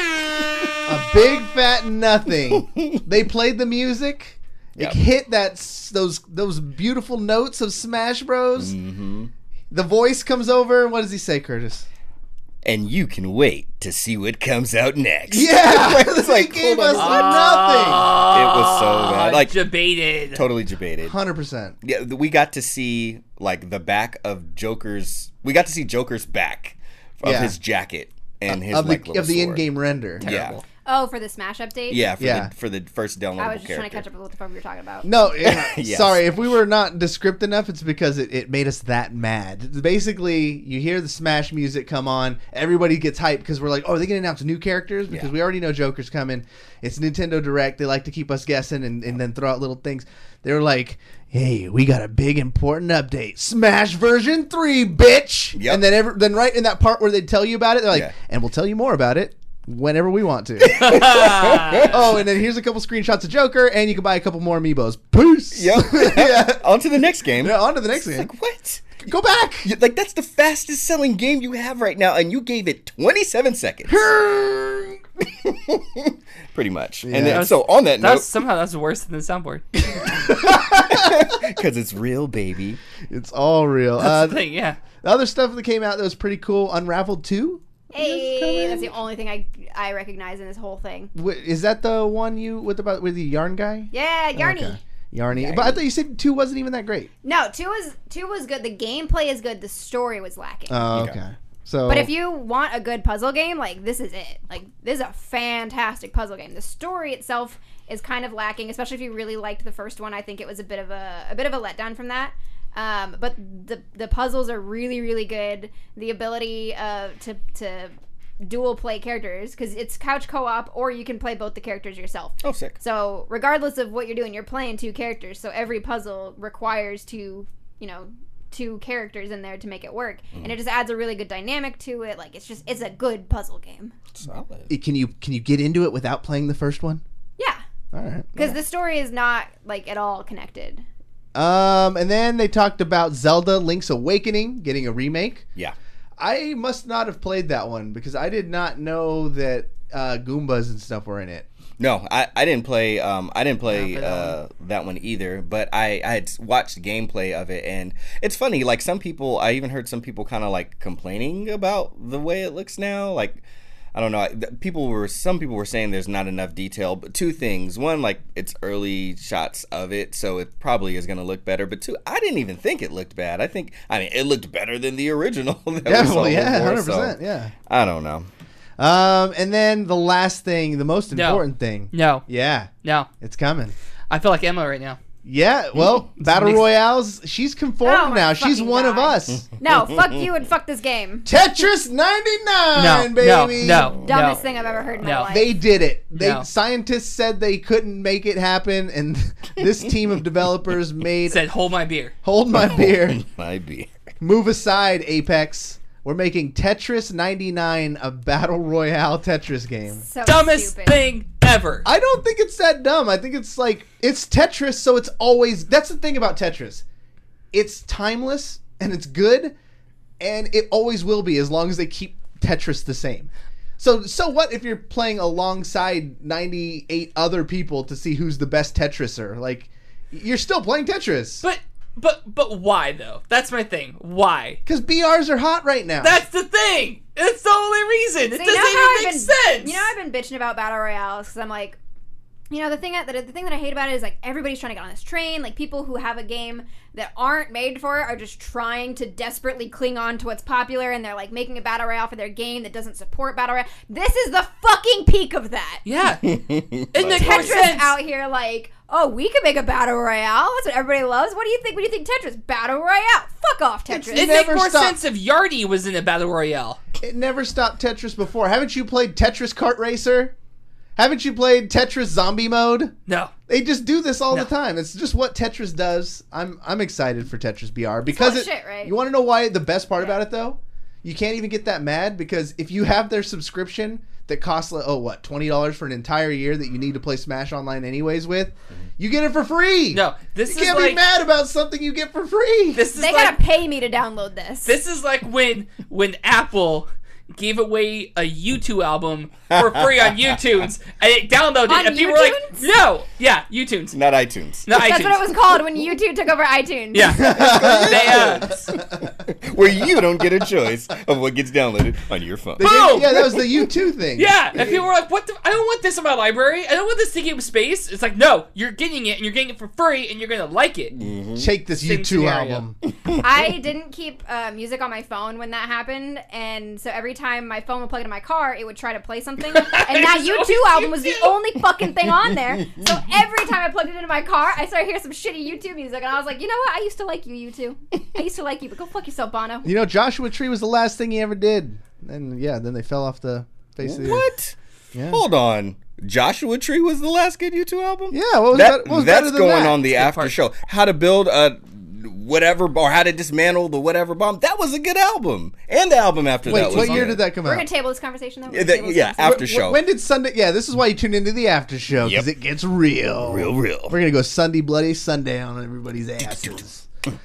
B: A big fat nothing. They played the music.
E: Yep.
B: It hit that s- those those beautiful notes of Smash Bros.
E: Mm-hmm.
B: The voice comes over. What does he say, Curtis?
E: And you can wait to see what comes out next.
B: Yeah,
E: It's like,
B: he gave
E: hold on.
B: us
E: It was so bad. Like,
C: debated.
E: totally debated.
B: nothing. Hundred percent.
E: Yeah, th- we got to see like the back of Joker's. We got to see Joker's back of
B: Yeah.
E: his jacket and his
B: Of
E: like
B: the
E: little
B: of the
E: sword.
B: in-game render.
E: Yeah,
C: Terrible.
D: Oh, for the Smash update.
E: yeah, for
B: Yeah.
E: the for the first downloadable
D: I was just
E: character.
D: trying to catch up with what the fuck we were talking about.
B: No, yeah,
E: Yes.
B: sorry. If we were not descriptive enough, it's because it, it made us that mad. Basically, you hear the Smash music come on, everybody gets hyped because we're like, oh, are they going to announce new characters? Because
E: Yeah.
B: we already know Joker's coming. It's Nintendo Direct. They like to keep us guessing and, and then throw out little things. They were like, hey, we got a big important update. Smash version three, bitch!
E: Yep.
B: And then every, then right in that part where they tell you about it, they're like,
E: Yeah.
B: and we'll tell you more about it whenever we want to. Oh, and then here's a couple screenshots of Joker, and you can buy a couple more amiibos. Peace.
E: Yep.
B: yeah.
E: On to the next game.
B: Yeah, on to the next
E: It's
B: game.
E: Like what?
B: Go back.
E: You- Like that's the fastest selling game you have right now, and you gave it twenty-seven seconds. Pretty much. And then,
C: That's-
E: so on that
C: That's
E: note,
C: somehow that's worse than the soundboard.
E: because it's real, baby.
B: It's all real.
C: That's
B: Uh,
C: the thing, yeah.
B: the other stuff that came out that was pretty cool. Unraveled two.
D: Hey, that's the only thing I I recognize in this whole thing.
B: Wh- Is that the one you with about with the yarn guy?
D: Yeah, Yarny.
B: Okay. Yarny.
E: Yeah,
B: but I
E: he-
B: thought you said two wasn't even that great.
D: No, two was two was good. The gameplay is good. The story was lacking.
B: Oh,
E: Okay.
B: okay. So,
D: But if you want a good puzzle game, like this is it. Like this is a fantastic puzzle game. The story itself is kind of lacking, especially if you really liked the first one. I think it was a bit of a a bit of a letdown from that. Um, but the the puzzles are really really good. The ability uh, to to dual play characters, because it's couch co-op, or you can play both the characters yourself.
E: Oh, sick.
D: So regardless of what you're doing, you're playing two characters. So every puzzle requires two, you know, two characters in there to make it work,
E: Mm.
D: and it just adds a really good dynamic to it. Like it's just it's a good puzzle game.
E: Solid.
B: can you can you get into it without playing the first one?
D: Yeah,
B: All right.
D: because the story is not like at all connected.
B: Um, and then they talked about Zelda: Link's Awakening getting a remake.
E: Yeah.
B: I must not have played that one because I did not know that uh, Goombas and stuff were in it.
E: No, I, I didn't play um I didn't play
C: Yeah, I played that
E: uh that one either, but I, I had watched gameplay of it, and it's funny, like some people, I even heard some people kind of like complaining about the way it looks now. Like, I don't know, th- people were some people were saying there's not enough detail, but two things. One, like it's early shots of it, so it probably is going to look better, but two, I didn't even think it looked bad. I think I mean, it looked better than the original that we saw
B: Definitely, yeah,
E: before,
B: one hundred percent,
E: so
B: yeah.
E: I don't know.
B: Um, and then the last thing, the most
C: No.
B: important thing.
C: No,
B: Yeah,
C: no.
B: it's coming.
C: I feel like Emma right now.
B: Yeah, well, Battle
C: mixed-
B: Royales, she's conformed
D: Oh my
B: now. She's
D: fucking
B: one of
D: God.
B: us.
D: No, fuck you and fuck this game.
B: Tetris ninety-nine,
C: No,
B: baby.
C: no, no.
D: Dumbest thing I've ever heard in my
C: No.
D: life.
B: They did it. They
C: No.
B: Scientists said they couldn't make it happen, and this team of developers made
C: Said, hold my beer.
B: hold my beer.
E: Might be.
B: Move aside, Apex. We're making Tetris ninety-nine a battle royale Tetris game.
D: so
C: Dumbest
D: stupid.
C: thing ever.
B: I don't think it's that dumb. I think it's like it's Tetris, so it's always that's the thing about Tetris. It's timeless and it's good, and it always will be as long as they keep Tetris the same. So so what if you're playing alongside ninety-eight other people to see who's the best Tetriser? Like you're still playing Tetris.
C: But but but why though? That's my thing. Why?
B: Because B Rs are hot right now.
C: That's the thing. It's the only reason. It
D: So you
C: doesn't
D: know how
C: even
D: I've
C: make
D: been,
C: sense.
D: You know, I've been bitching about battle royales because I'm like, you know, the thing that the thing that I hate about it is like everybody's trying to get on this train. Like people who have a game that aren't made for it are just trying to desperately cling on to what's popular, and they're like making a battle royale for their game that doesn't support battle royale. This is the fucking peak of that.
C: Yeah. It makes more
D: Tetris
C: sense.
D: out here like, oh, we could make a battle royale. That's what everybody loves. What do you think? What do you think Tetris? Battle royale. Fuck off, Tetris.
C: It'd make
B: Never
C: more
B: stop.
C: sense if Yardy was in a battle royale.
B: It never stopped Tetris before. Haven't you played Tetris Kart Racer? Haven't you played Tetris Zombie Mode?
C: No.
B: They just do this all
C: No.
B: the time. It's just what Tetris does. I'm I'm excited for Tetris B R because
D: full
B: it,
D: of shit, right?
B: You want to know why the best part about it though? You can't even get that mad because if you have their subscription that costs like, oh what twenty dollars for an entire year that you need to play Smash Online anyways with, you get it for free.
C: No. This
B: you
C: is
B: can't
C: like
B: be mad about something you get for free.
C: this is
D: They
C: like
D: gotta pay me to download this.
C: this is like when when Apple gave away a U two album for free on YouTunes, and it downloaded
D: On
C: it, and people were like,
D: YouTunes?
C: "No, yeah, YouTunes,
E: Not iTunes.
C: not
D: That's
C: iTunes."
D: what it was called when YouTube took over iTunes.
C: Yeah, they, uh,
E: Where you don't get a choice of what gets downloaded on your phone.
B: They did-
C: Boom!
B: yeah, that was the U two thing.
C: yeah. And people were like, "What? The, I don't want this in my library. I don't want this taking up space." It's like, no, you're getting it, and you're getting it for free, and you're gonna like it.
B: Take this
C: Same
B: U two
C: scenario.
B: album.
D: I didn't keep uh, music on my phone when that happened, and so every time my phone would plug into my car, it would try to play something, and that
C: It's
D: U two
C: always
D: album was the
C: U two.
D: only fucking thing on there. So every time I plugged it into my car, I started hearing some shitty U two music, and I was like, you know what? I used to like you, U two. I used to like you, but go fuck yourself, Bono.
B: You know, Joshua Tree was the last thing he ever did, and yeah, then they fell off the face of the earth.
E: What?
B: Yeah.
E: Hold on. Joshua Tree was the last good U two album?
B: Yeah, what was,
E: That,
B: bet- what was better
E: that's
B: than
E: going
B: that?
E: on the after
C: part.
E: show. How to build a whatever, or how to dismantle the whatever bomb. That was a good album. And the album after
B: Wait,
E: that was
B: what year
E: good.
B: did that come
D: We're
B: out?
D: gonna table this conversation though. We're
E: Yeah,
D: gonna
E: that-
D: table this
E: yeah,
D: conversation.
E: after
B: Wh-
E: show.
B: When did Sunday? Yeah, this is why you tune into the after show because
E: Yep.
B: it gets real,
E: Real, real.
B: We're gonna go Sunday Bloody Sunday on everybody's asses.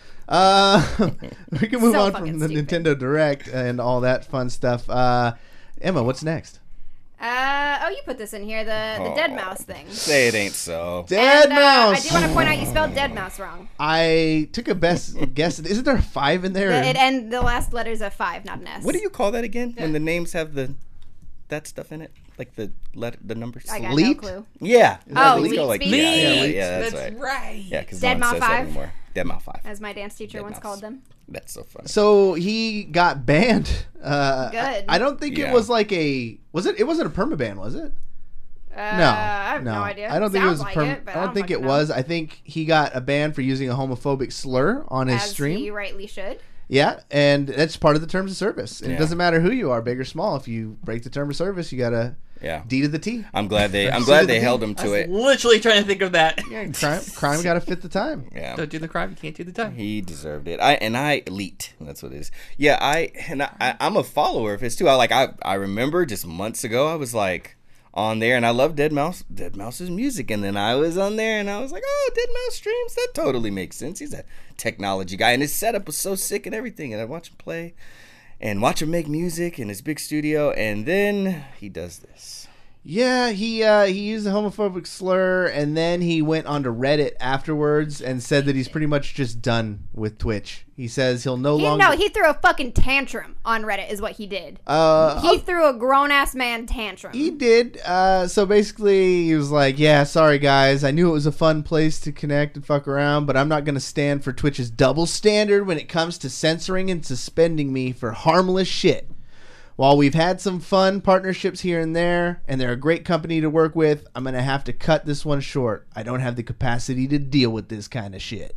B: Uh, we can move
D: So
B: on
D: fucking
B: from the
D: stupid.
B: Nintendo Direct and all that fun stuff. Uh, Emma, what's next?
D: Uh, oh, you put this in here, the the dead mouse thing.
E: Say it ain't so.
B: Dead
D: And, uh,
B: Mouse.
D: I do want to point out you spelled dead mouse wrong.
B: I took a best guess. Isn't there a five in there?
D: The, it, and the last letter's a five, not an S.
E: What do you call that again? When the names have the that stuff in it? like the let the numbers.
D: I got
B: Leet?
D: no clue.
E: Yeah.
D: Oh,
E: Leet,
D: Leet
E: like,
D: speed?
E: yeah, yeah,
B: Yeah,
E: yeah, that's,
C: That's
E: right.
C: right.
E: Yeah, because
D: Dead
E: no one
D: Mouse
E: says that
D: five?
E: anymore. Dead Mouse five.
D: As my dance teacher
E: Dead
D: once
E: mouse.
D: called them.
E: That's so funny.
B: So he got banned. Uh,
D: Good.
B: I, I don't think
E: Yeah.
B: it was like a. Was it? It wasn't a permaban, was it?
D: Uh,
B: No,
D: I have no,
B: no,
D: idea.
B: I don't think it was.
D: Sounds
B: a
D: like
B: perm-
D: it, but
B: I don't think it
D: fucking know.
B: was. I think he got a ban for using a homophobic slur on his
D: As
B: stream.
D: he rightly should.
B: Yeah, and that's part of the terms of service. And It
E: Yeah.
B: doesn't matter who you are, big or small. If you break the term of service, you gotta
E: Yeah.
B: D to the T.
E: I'm glad they. I'm
B: C
E: glad
B: to the
E: they
B: D.
E: held him
C: I
E: to
C: was
E: it.
C: literally trying to think of that.
B: Yeah, crime, crime got to fit the time.
E: Yeah.
C: Don't do the crime, you can't do the time.
E: He deserved it. I and I elite. That's what it is. Yeah, I and I, I I'm a follower of his too. I like I I remember just months ago I was like on there and I love Dead Mouse Dead Mouse's music, and then I was on there and I was like, oh, Dead Mouse streams, that totally makes sense. He's a technology guy and his setup was so sick and everything, and I watch him play and watch him make music in his big studio, and then he does this.
B: Yeah, he uh, he used a homophobic slur, and then he went onto Reddit afterwards and said that he's pretty much just done with Twitch. He says he'll no
D: He,
B: longer.
D: no, he threw a fucking tantrum on Reddit is what he did.
B: uh,
D: He threw a grown-ass man tantrum.
B: He did. Uh, so basically, he was like, yeah, sorry, guys. I knew it was a fun place to connect and fuck around, but I'm not going to stand for Twitch's double standard when it comes to censoring and suspending me for harmless shit. While we've had some fun partnerships here and there, and they're a great company to work with, I'm going to have to cut this one short. I don't have the capacity to deal with this kind of shit.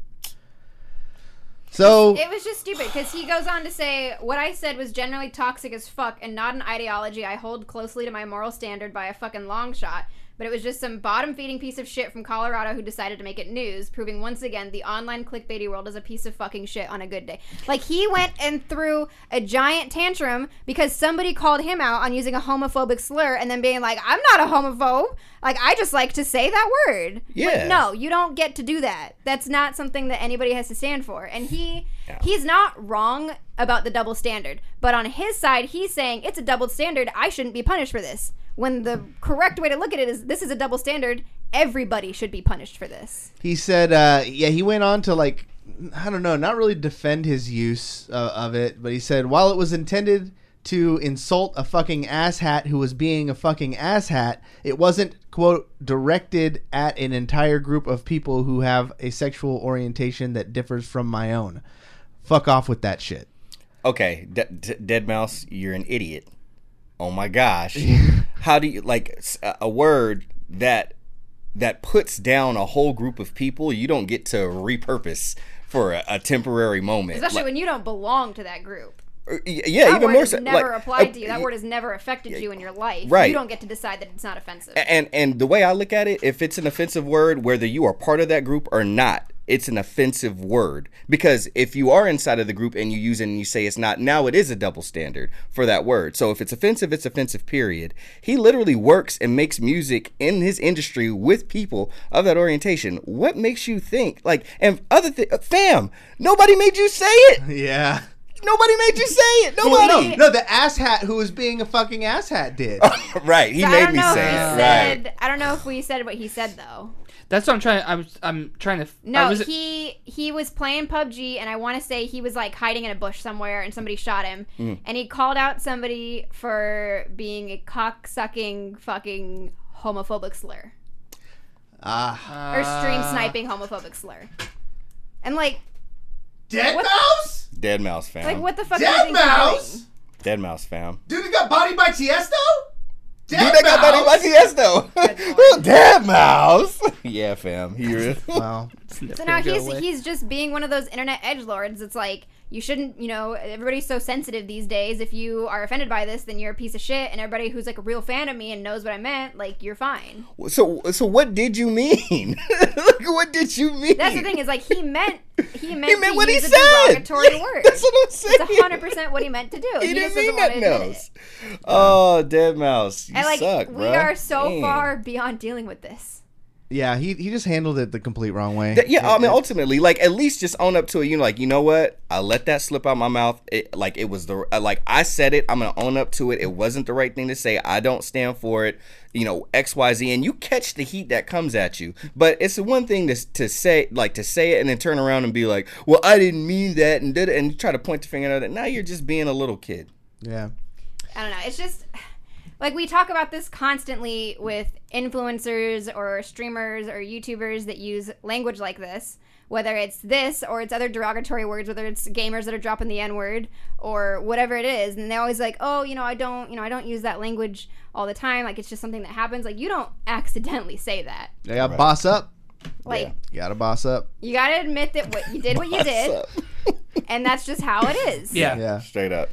B: So,
D: It was just stupid because he goes on to say, what I said was generally toxic as fuck and not an ideology I hold closely to my moral standard by a fucking long shot. But it was just some bottom-feeding piece of shit from Colorado who decided to make it news, proving once again the online clickbaity world is a piece of fucking shit on a good day. Like, he went and threw a giant tantrum because somebody called him out on using a homophobic slur and then being like, I'm not a homophobe. Like, I just like to say that word.
E: Yeah.
D: Like, no, you don't get to do that. That's not something that anybody has to stand for. And he
E: Yeah.
D: he's not wrong about the double standard. But on his side, he's saying, it's a double standard. I shouldn't be punished for this. When the correct way to look at it is, this is a double standard. Everybody should be punished for this.
B: he said, uh, yeah, he went on to, like, I don't know, not really defend his use uh, of it, but he said, while it was intended to insult a fucking asshat who was being a fucking asshat, it wasn't, quote, directed at an entire group of people who have a sexual orientation that differs from my own. Fuck off with that shit.
E: Okay, D- D- Dead Mouse, you're an idiot. Oh my gosh. How do you like s- a word that that puts down a whole group of people you don't get to repurpose for a, a temporary moment?
D: Especially
E: Like-
D: when you don't belong to that group.
E: Uh, yeah,
D: That
E: even
D: word
E: more
D: has
E: so.
D: never
E: like,
D: applied
E: uh,
D: to you. That word has never affected you in your life.
E: right.
D: You don't get to decide that it's not offensive.
E: And and the way I look at it, if it's an offensive word, whether you are part of that group or not, it's an offensive word. Because if you are inside of the group and you use it and you say it's not, now it is a double standard for that word. So if it's offensive, it's offensive, period. He literally works and makes music in his industry with people of that orientation. What makes you think, like, and other thing, fam, nobody made you say it.
B: Yeah.
E: Nobody made you say it.
B: No,
E: Nobody.
B: no, the asshat who was being a fucking asshat did.
E: Right, he
D: So I
E: made
D: don't
E: me
D: know
E: say
D: if he
E: it.
D: said,
E: Right.
D: I don't know if we said what he said though.
C: That's what I'm trying. I was. I'm trying to.
D: No,
C: I was,
D: he he was playing P U B G, and I want to say he was like hiding in a bush somewhere, and somebody shot him,
E: Mm.
D: and he called out somebody for being a cock-sucking fucking homophobic slur
B: Ah.
D: or stream
C: Uh,
D: sniping homophobic slur, and like
B: Dead
D: What-
B: Mouse?
E: Dead Mouse fam.
D: like what the fuck do you
B: Dead
D: think you're
B: Mouse?
D: doing?
E: Dead Mouse fam.
B: Dude that got bodied by Tiesto? Dead
E: Dude, they got that in my
D: Good
E: Tiesto. Dead Mouse. Yeah, fam. He really-
B: Wow.
D: So now he's he's just being one of those internet edgelords. It's like you shouldn't, you know, everybody's so sensitive these days. If you are offended by this, then you're a piece of shit. And everybody who's like a real fan of me and knows what I meant, like you're fine.
E: So, so what did you mean? Like, what did you mean?
D: That's the thing is like he meant he meant,
E: He meant
D: to
E: what he
D: use a
E: said.
D: derogatory word.
E: That's what I'm saying.
D: It's hundred percent what he meant to do.
E: He,
D: He,
E: didn't
D: just
E: mean
D: doesn't want to
E: nothing
D: admit
E: else.
D: it.
E: Oh, Dead Mouse. You
D: And like
E: suck,
D: we
E: bruh.
D: are so
E: Damn.
D: far beyond dealing with this.
B: Yeah, he he just handled it the complete wrong way.
E: That- yeah, I mean,
B: It-
E: ultimately, like, at least just own up to it. You know, like, you know what? I let that slip out my mouth. It, like, it was the, uh, like, I said it. I'm going to own up to it. It wasn't the right thing to say. I don't stand for it. You know, X, Y, Z. And you catch the heat that comes at you. But it's the one thing to, to say, like, to say it and then turn around and be like, well, I didn't mean that. And did it, and you try to point the finger at it. Now you're just being a little kid.
B: Yeah.
D: I don't know. It's just like we talk about this constantly with influencers or streamers or YouTubers that use language like this, whether it's this or it's other derogatory words, whether it's gamers that are dropping the N-word or whatever it is, and they're always like, oh, you know, I don't, you know, I don't use that language all the time. Like, it's just something that happens. Like, you don't accidentally say that.
B: You got
E: Right.
B: boss up.
D: Like,
E: Yeah.
B: You got to boss up.
D: you gotta admit that what you did what you did, and that's just how it is.
C: Yeah.
B: Yeah.
E: Straight up.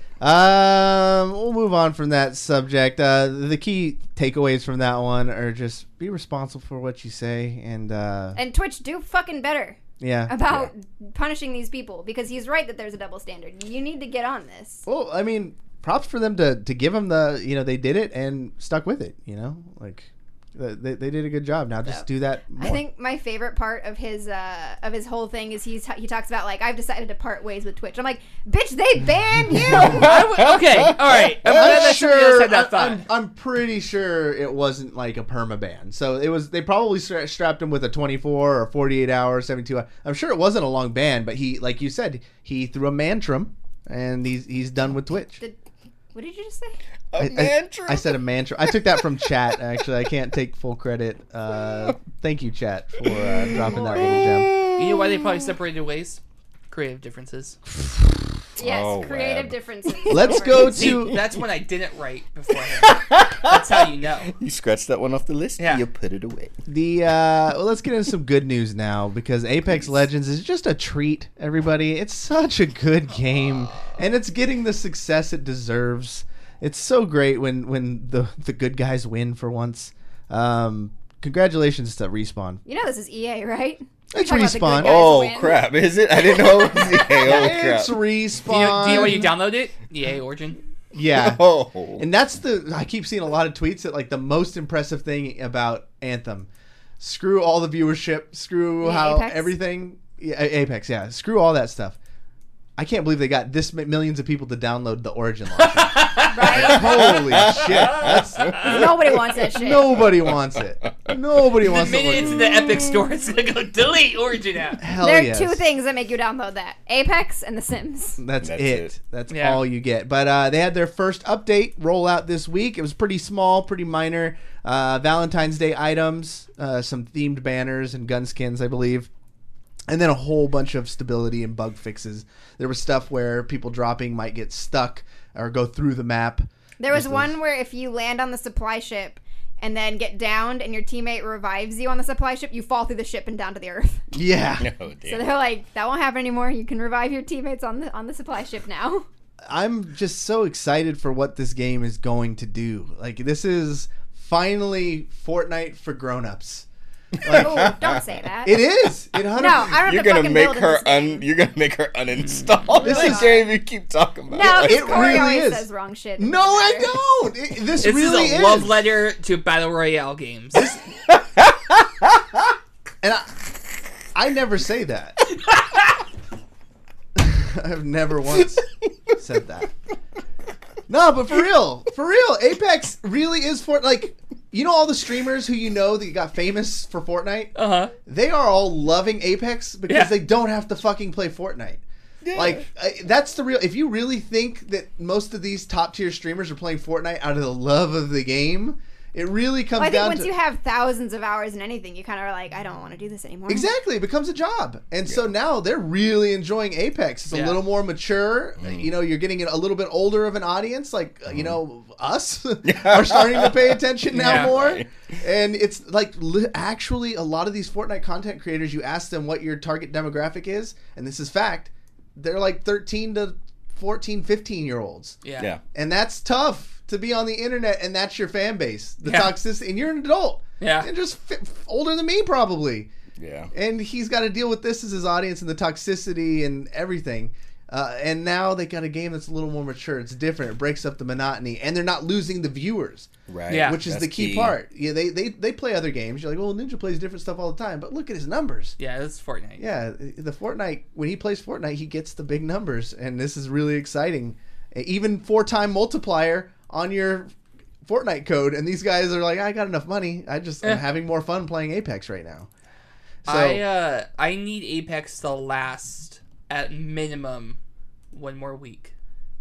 B: Um, we'll move on from that subject. Uh, the key takeaways from that one are just be responsible for what you say, and uh,
D: And Twitch, do fucking better
B: yeah.
D: about punishing these people, because he's right that there's a double standard. You need to get on this.
B: Well, I mean, props for them to to give them the, you know, they did it and stuck with it. You know, like they they did a good job. Now just
D: Yeah.
B: do that more.
D: I think my favorite part of his uh, of his whole thing is he's he talks about, like, I've decided to part ways with Twitch. I'm like, bitch, they banned you.
C: I w- okay, all right. I'm glad
B: I'm
C: that's somebody else
B: sure.
C: had that
B: I-
C: thought.
B: I'm, I'm pretty sure it wasn't like a perma ban. So it was. They probably stra- strapped him with a twenty-four or forty-eight hour, seventy-two hour. I'm sure it wasn't a long ban, but he, like you said, he threw a mantrum, and he's he's done with Twitch.
D: Did, what did you just say?
E: A
B: I, I-
E: mantra.
B: I said a mantra. I took that from chat. Actually, I can't take full credit. Uh, thank you, chat, for uh, dropping that little gem.
C: You know why they probably separated ways? Creative differences.
D: Yes,
E: Oh,
D: creative
E: web.
D: differences.
B: Let's go
C: See,
B: to.
C: that's when I didn't write beforehand. That's how you know.
E: You scratched that one off the list.
C: Yeah.
E: You put it away.
B: The uh, well, let's get into some good news now, because Apex Legends is just a treat, everybody. It's such a good game, and it's getting the success it deserves. It's so great when when the the good guys win for once. Um, congratulations to Respawn.
D: You know this is E A, right?
B: It's
D: Talking about the good
B: Respawn.
D: guys
E: Oh
D: win.
E: crap! Is it? I didn't know it was E A. Oh crap!
B: It's Respawn.
C: Do you, know, do you know when you download it? E A Origin.
B: Yeah.
E: Oh.
B: And that's the I keep seeing a lot of tweets that, like, the most impressive thing about Anthem. Screw all the viewership, screw
D: Yeah,
B: how
D: Apex?
B: everything yeah, A- Apex, yeah. Screw all that stuff. I can't believe they got this m- millions of people to download the Origin launcher.
D: Right?
B: Holy shit. That's,
D: Nobody wants that shit.
B: nobody wants it. Nobody
C: The
B: wants
C: minute
B: it.
C: it's in the Epic Store, it's gonna go delete Origin app.
B: Hell
D: There are
B: yes.
D: two things that make you download that: Apex and The Sims.
B: That's,
E: That's
B: it.
E: it.
B: That's
C: Yeah.
B: all you get. But uh, they had their first update roll out this week. It was pretty small, pretty minor. Uh, Valentine's Day items, uh, some themed banners and gun skins, I believe. And then a whole bunch of stability and bug fixes. There was stuff where people dropping might get stuck or go through the map.
D: There was
B: This
D: one where if you land on the supply ship and then get downed and your teammate revives you on the supply ship, you fall through the ship and down to the earth.
B: Yeah.
E: No,
D: So
E: damn.
D: they're like, that won't happen anymore. You can revive your teammates on the on the supply ship now.
B: I'm just so excited for what this game is going to do. Like, this is finally Fortnite for grown-ups. Like,
D: Oh, don't say that.
B: it is. It one hundred
D: No, I don't have
E: You're
D: to
E: gonna
D: fucking
E: make
D: build in
E: her
D: this game.
E: un. You're gonna make her uninstall
B: This
E: this
B: is-
E: game. You keep talking about.
D: No,
E: it.
D: because
B: It
D: Corey
B: really
D: always
B: is.
D: says wrong shit.
B: No, I don't. It- this
C: This
B: really
C: is a
B: is.
C: love letter to Battle Royale games.
B: And I, I never say that. I've never once said that. No, but for real, for real, Apex really is for like, you know, all the streamers who you know that got famous for Fortnite.
C: Uh huh.
B: They are all loving Apex because
C: Yeah.
B: they don't have to fucking play Fortnite. Like, I, that's the real. If you really think that most of these top tier streamers are playing Fortnite out of the love of the game, it really comes
D: Well, I think
B: down
D: once
B: to
D: you have thousands of hours in anything, you kind of are like, I don't want to do this anymore.
B: exactly. It becomes a job, and so now they're really enjoying Apex. It's a
C: Yeah.
B: little more mature. You know, you're getting a little bit older of an audience, like uh, you know us are starting to pay attention now
C: Yeah.
B: more. And it's like li- actually a lot of these Fortnite content creators. You ask them what your target demographic is, and this is fact. They're like thirteen to fourteen, fifteen year olds.
C: Yeah.
E: Yeah.
B: And that's tough to be on the internet, and that's your fan base. The
C: Yeah.
B: toxicity, and you're an adult.
C: Yeah.
B: You're just fi- older than me, probably.
E: Yeah.
B: And he's got to deal with this as his audience and the toxicity and everything. Uh, and now they got a game that's a little more mature. It's different. It breaks up the monotony, and they're not losing the viewers,
E: Right.
C: Yeah.
B: which is
E: That's
B: the key, part. Yeah, they, they they play other games. You're like, well, Ninja plays different stuff all the time, but look at his numbers.
C: Yeah, it's Fortnite.
B: Yeah, the Fortnite, when he plays Fortnite, he gets the big numbers, and this is really exciting. Even four-time multiplier on your Fortnite code, and these guys are like, I got enough money. I just
C: Yeah.
B: I'm having more fun playing Apex right now. So
C: I uh I need Apex to last at minimum one more week.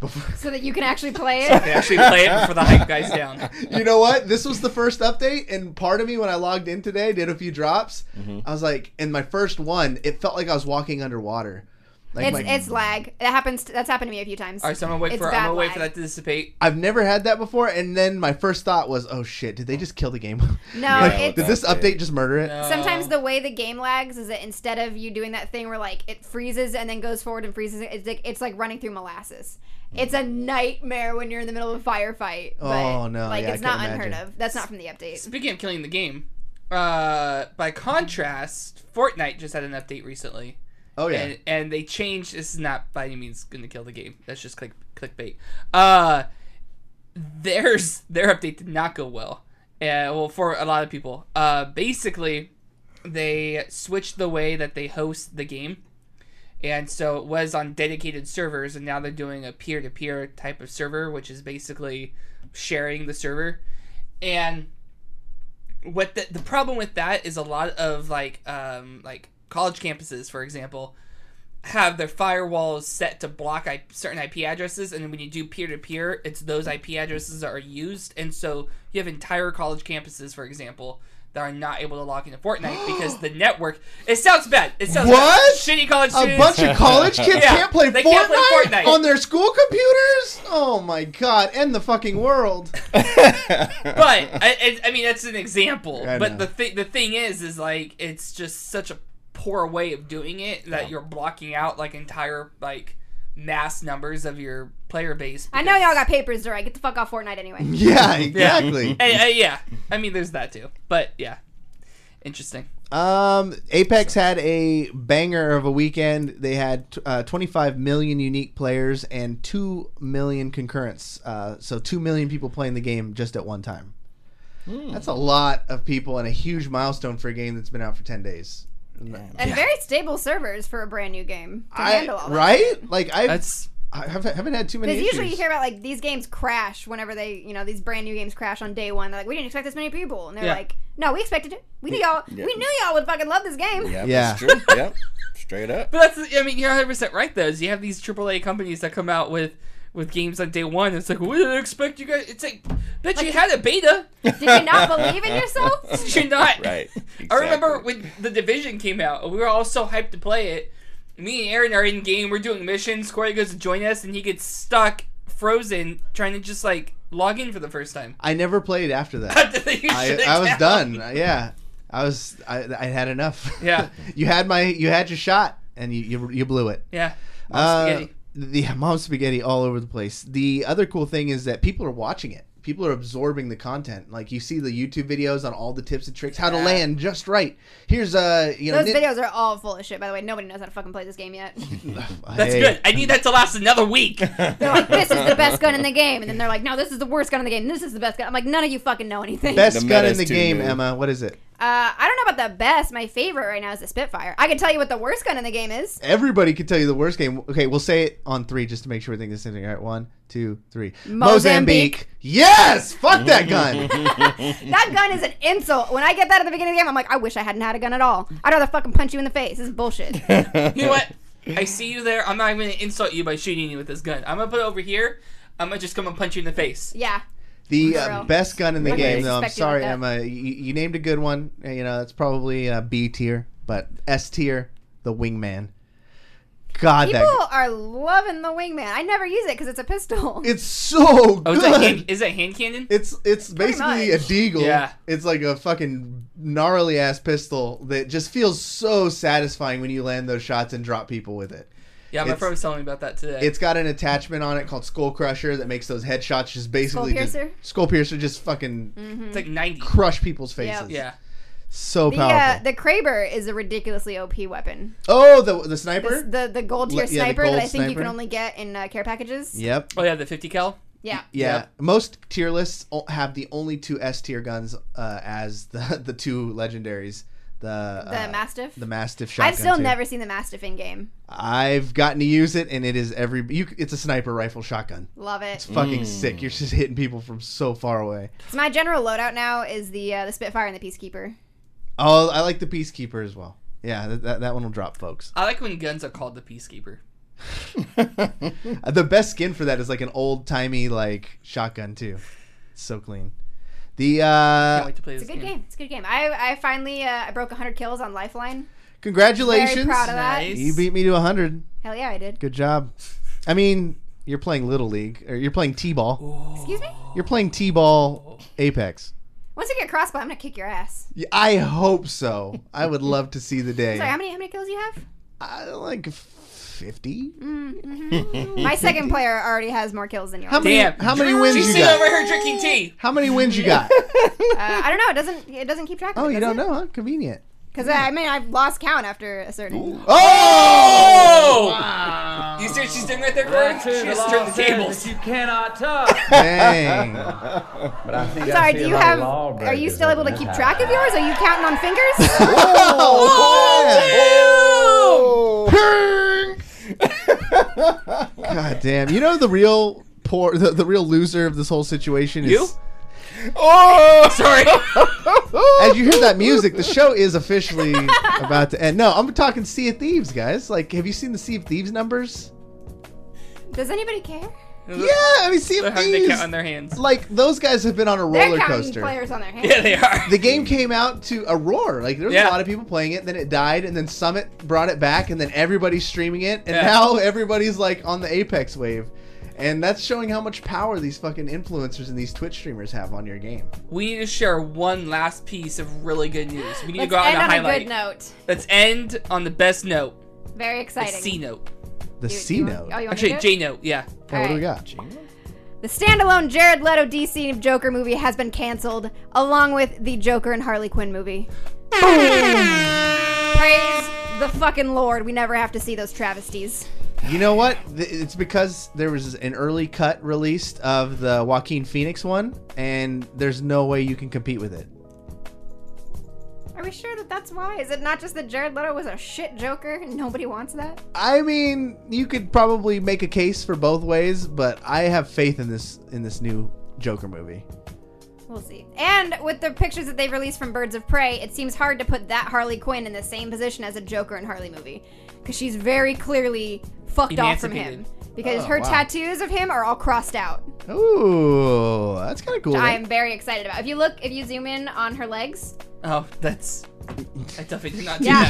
D: So that you can actually play
C: They
D: it.
C: actually play it before the hype guys down.
B: You know what? This was the first update, and part of me, when I logged in today, did a few drops.
E: Mm-hmm.
B: I was like, in my first one, it felt like I was walking underwater. Like
D: It's
B: my,
D: it's lag. That happens. That's happened to me a few times.
C: All right, so I'm gonna wait
D: It's
C: for I'm
D: bad
C: gonna wait
D: lag.
C: for that to dissipate.
B: I've never had that before, and then my first thought was, oh shit, did they just kill the game?
D: No,
B: Like,
D: it's
B: did this update just murder it?
C: No.
D: sometimes the way the game lags is that instead of you doing that thing where like it freezes and then goes forward and freezes, it's like it's like running through molasses. It's a nightmare when you're in the middle of a firefight. But,
B: Oh, no,
D: like
B: yeah, I
D: it's
B: can
D: not unheard
B: imagine.
D: of. That's not from the update.
C: Speaking of killing the game, uh, by contrast, Fortnite just had an update recently.
B: Oh yeah.
C: And, and they changed. This is not by any means going to kill the game. That's just click clickbait. Uh, theirs their update did not go well. Uh, well, for a lot of people. Uh, basically, they switched the way that they host the game, and so it was on dedicated servers, and now they're doing a peer-to-peer type of server, which is basically sharing the server. And what the the problem with that is a lot of like um like college campuses, for example, have their firewalls set to block I- certain I P addresses, and then when you do peer-to-peer, it's those I P addresses that are used, and so you have entire college campuses, for example, that are not able to log into Fortnite because the network. It sounds bad. It sounds
B: What?
C: bad. Shitty college
B: A
C: students.
B: bunch of college kids
C: Yeah,
B: can't play
C: they
B: Fortnite,
C: can't play Fortnite.
B: on their school computers? Oh my god, end the fucking world.
C: But I, I, I mean, that's an example.
B: I
C: But
B: know.
C: the thing, the thing is, is like it's just such a poor way of doing it that
E: Yeah.
C: you're blocking out like entire like mass numbers of your player base.
D: I know
C: because-
D: y'all got papers to write. Get the fuck off Fortnite anyway.
B: Yeah, exactly.
C: And, uh, yeah, I mean, there's that too. But yeah, interesting.
B: Um, Apex had a banger of a weekend. They had uh, twenty-five million unique players and two million concurrents. Uh, so two million people playing the game just at one time. That's a lot of people and a huge milestone for a game that's been out for ten days.
D: And very stable servers for a brand new game to
B: I,
D: handle all that.
B: right? Like I,
C: That's
B: I haven't, haven't had too many
D: Because
B: issues.
D: usually you hear about like these games crash whenever they, you know, these brand new games crash on day one. They're like, we didn't expect this many people, and they're
C: Yeah.
D: like, no, we expected it. We knew y'all.
E: Yeah.
D: We knew y'all would fucking love this game.
E: Yeah,
B: Yeah.
E: that's true. Yep. Straight up.
C: But that's, I mean, you're one hundred percent right, though. Is you have these triple A companies that come out with, with games on day one. It's like, we didn't expect you guys. It's like, bet you had a beta.
D: Did you not believe in yourself?
C: Did you not?
E: Right.
C: I remember
E: Exactly.
C: when The Division came out. We were all so hyped to play it. Me and Aaron are in game. We're doing missions. Corey goes to join us, and he gets stuck, frozen, trying to just, like, log in for the first time.
B: I never played after that.
C: You
B: I,
C: should've
B: I was
C: down.
B: done. Yeah, I was. I, I had enough.
C: Yeah.
B: you had my. You had your shot, and you you, you blew it.
C: Yeah. Mom
B: Uh,
C: spaghetti.
B: The mom spaghetti all over the place. The other cool thing is that people are watching it. People are absorbing the content. Like you see the YouTube videos on all the tips and tricks, how to
C: Yeah.
B: land just right. Here's uh, you know,
D: Those
B: nin-
D: videos are all full of shit, by the way. Nobody knows how to fucking play this game yet.
C: That's
B: Hey.
C: good. I need that to last another week.
D: They're like, this is the best gun in the game. And then they're like, no, this is the worst gun in the game. This is the best gun. I'm like, none of you fucking know anything.
B: Best
E: The
B: gun in
E: meta's
B: the
E: too
B: game,
E: new.
B: Emma. What is it?
D: Uh, I don't know about the best. My favorite right now is the Spitfire. I can tell you what the worst gun in the game is.
B: Everybody can tell you the worst game. Okay, we'll say it on three just to make sure we think the same thing. All right, one, two, three.
D: Mozambique.
B: Yes! Fuck that gun!
D: That gun is an insult. When I get that at the beginning of the game, I'm like, I wish I hadn't had a gun at all. I'd rather fucking punch you in the face. This is bullshit.
C: You know what? I see you there. I'm not even going to insult you by shooting you with this gun. I'm going to put it over here. I'm going to just come and punch you in the face.
D: Yeah.
B: The
D: For
B: uh,
D: real.
B: best gun in the
D: I
B: game,
D: didn't
B: though. I'm
D: expect you
B: sorry,
D: like that.
B: Emma. You, you named a good one. Uh, You know, that's probably uh, B tier, but S tier, the Wingman. God,
D: People
B: that
D: are loving the Wingman. I never use it because it's a pistol.
B: it's so
C: Oh,
B: good.
C: is that hand, is that hand cannon?
B: It's it's basically a
D: much.
B: deagle.
C: Yeah.
B: It's like a fucking gnarly ass pistol that just feels so satisfying when you land those shots and drop people with it.
C: Yeah, my
B: it's-
C: friend was telling me about that today.
B: It's got an attachment on it called Skull Crusher that makes those headshots just basically just-
D: Piercer?
B: Skull Piercer just fucking
C: It's like ninety.
B: crush people's faces.
D: Yep.
C: Yeah.
B: So
D: The uh,
B: powerful.
D: the Kraber is a ridiculously O P weapon.
B: oh, the the sniper.
D: This, the the gold tier
B: Le- yeah, the
D: sniper that
B: gold
D: I think you
B: sniper.
D: can only get in uh, care packages.
B: Yep.
C: Oh, yeah, the fifty cal?
D: Yeah.
B: Yeah.
C: Yep.
B: Most tier lists o- have the only two S tier guns uh, as the the two legendaries. The
D: The
B: uh,
D: Mastiff.
B: The Mastiff shotgun.
D: I've still
B: too.
D: never seen the Mastiff in game.
B: I've gotten to use it, and it is every. You, it's a sniper rifle shotgun.
D: Love
B: It's
D: it.
B: fucking
E: Mm.
B: sick. You're just hitting people from so far away.
D: So my general loadout now is the uh, the Spitfire and the Peacekeeper.
B: Oh, I like the Peacekeeper as well. Yeah, that, that, that one will drop, folks.
C: I like when guns are called the Peacekeeper.
B: The best skin for that is like an old timey like shotgun too. It's so clean. The
C: Can't
B: uh,
C: wait to play
D: It's a
C: this
D: good game. It's a good game. I I finally uh, I broke one hundred kills on Lifeline.
B: congratulations.
D: Very proud of that.
C: Nice.
B: You beat me to one hundred.
D: Hell yeah, I did.
B: Good job. I mean, you're playing Little League or you're playing T-ball.
D: Excuse me?
B: You're playing T-ball Apex.
D: Once you get crossball, I'm gonna kick your ass.
B: Yeah, I hope so. I would love to see the day.
D: Sorry, how many how many kills you have?
B: I like fifty.
D: Mm-hmm. My second player already has more kills than yours.
B: How many?
C: Damn.
B: How many wins
C: She's
B: you
C: sitting
B: got?
C: over here drinking tea.
B: How many wins you got?
D: Uh, I don't know. It doesn't it doesn't keep track of
B: Oh,
D: it.
B: you don't know, huh? Convenient.
D: Because I mean, I've lost count after a certain.
B: Oh!
C: Oh! You see what she's doing right there, Corey? She just turned the tables.
A: You cannot touch.
B: Dang.
A: But I think
D: I'm
A: I
D: sorry.
A: see
D: Do
A: a
D: you
A: lot
D: have?
A: of law
D: Are you
A: breakers
D: still able
A: up
D: to
A: in
D: keep
A: this
D: track of
A: house.
D: yours? Are you counting on fingers?
B: Oh, God damn. You know the real poor, the, the real loser of this whole situation is
C: You?
E: Oh,
C: Sorry.
B: As you hear that music, the show is officially about to end. No, I'm talking Sea of Thieves, guys. Like, have you seen the Sea of Thieves numbers?
D: Does anybody care?
B: Yeah, I mean, Sea
C: They're
B: of
C: having to
B: Thieves.
C: count on their hands.
B: Like, those guys have been on a
D: They're
B: roller
D: counting
B: coaster.
D: players on their hands.
C: Yeah, they are.
B: The game came out to a roar. Like, there was
C: Yeah.
B: a lot of people playing it, then it died, and then Summit brought it back, and then everybody's streaming it, and
C: Yeah.
B: now everybody's like on the Apex wave. And that's showing how much power these fucking influencers and these Twitch streamers have on your game.
C: We need to share one last piece of really good news. We need
D: Let's
C: to go out
D: end
C: on a
D: on a
C: highlight.
D: good note.
C: Let's end on the best note.
D: Very
C: The
D: exciting.
C: C note.
B: The
D: You-
B: C
D: you
B: note.
D: want- oh, you want
C: Actually,
D: me to do it?
C: J note. Yeah.
B: Yeah, what do we
D: Alright.
B: got?
D: The standalone Jared Leto D C Joker movie has been canceled, along with the Joker and Harley Quinn movie. Praise the fucking Lord. We never have to see those travesties.
B: You know what? Th- It's because there was an early cut released of the Joaquin Phoenix one, and there's no way you can compete with it.
D: Are we sure that that's why? Is it not just that Jared Leto was a shit Joker and nobody wants that?
B: I mean, you could probably make a case for both ways, but I have faith in this in this new Joker movie.
D: We'll see. And with the pictures that they've released from Birds of Prey, it seems hard to put that Harley Quinn in the same position as a Joker and Harley movie. Because she's very clearly fucked off from him.
C: Emancipated.
D: Because
B: Oh,
D: her
B: wow.
D: tattoos of him are all crossed out.
B: Ooh, that's kind of cool.
D: I am very excited about. If you look, if you zoom in on her legs,
C: Oh, that's. I definitely did not do
D: yeah,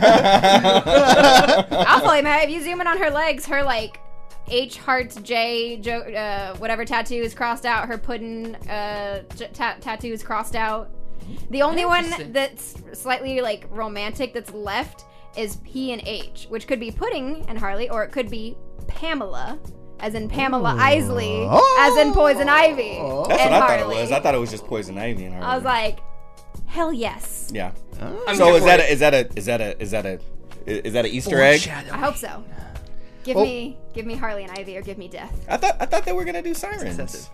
C: that.
D: no, I'll fully admit, if you zoom in on her legs, her like H hearts J jo- uh, whatever tattoo is crossed out. Her pudding uh, j- ta- tattoo is crossed out. The only one
C: Interesting.
D: that's slightly like romantic that's left is P and H, which could be Pudding and Harley, or it could be Pamela, as in Pamela Isley, as in Poison Ivy
B: Oh.
E: That's
D: and
E: what I thought
D: Harley.
E: it was. I thought it was just Poison Ivy and her.
D: I was like, hell yes.
E: yeah.
C: I'm
E: So
C: here
E: is
C: for
E: that
C: it.
E: a, is that a is that a is that a is that an Easter egg?
C: Foreshadow.
D: I hope so. Give
B: Well-
D: me, give me Harley and Ivy, or give me death.
E: I thought I thought they were gonna do sirens.
C: Excessive.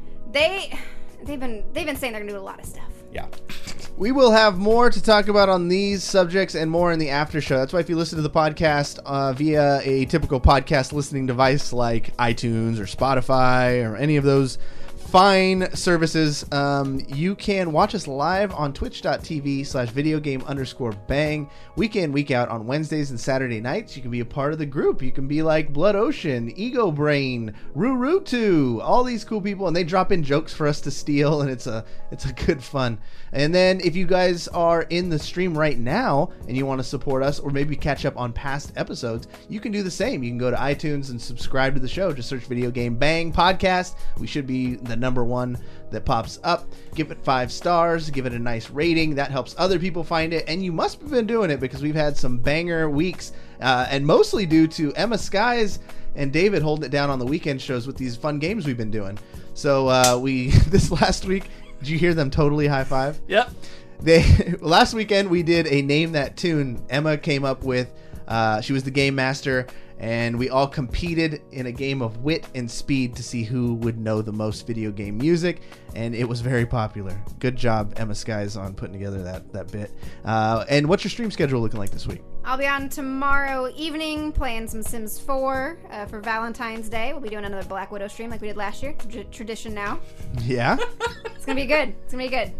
D: They, they've been, they've been saying they're gonna do a lot of stuff.
E: Yeah.
B: We will have more to talk about on these subjects and more in the after show. That's why if you listen to the podcast uh, via a typical podcast listening device like iTunes or Spotify or any of those fine services, um, you can watch us live on twitch.tv slash videogame underscore bang week in, week out on Wednesdays and Saturday nights. You can be a part of the group. You can be like Blood Ocean, Ego Brain, Rurutu, all these cool people, and they drop in jokes for us to steal, and it's a it's a good fun. And then if you guys are in the stream right now and you want to support us or maybe catch up on past episodes, you can do the same. You can go to iTunes and subscribe to the show. Just search Video Game Bang Podcast. We should be the number one that pops up. Give it five stars. Give it a nice rating. That helps other people find it. And you must have been doing it because we've had some banger weeks, uh, and mostly due to Emma Skies and David holding it down on the weekend shows with these fun games we've been doing. So uh, we this last week, did you hear them totally high five?
C: Yep.
B: They last weekend we did a name that tune. Emma came up with. Uh, she was the game master, and we all competed in a game of wit and speed to see who would know the most video game music, and it was very popular. Good job, Emma Skies, on putting together that that bit. Uh, and what's your stream schedule looking like this week?
D: I'll be on tomorrow evening playing some Sims four uh, for Valentine's Day. We'll be doing another Black Widow stream like we did last year. Tr- tradition now.
B: Yeah.
D: It's gonna be good. It's gonna be good.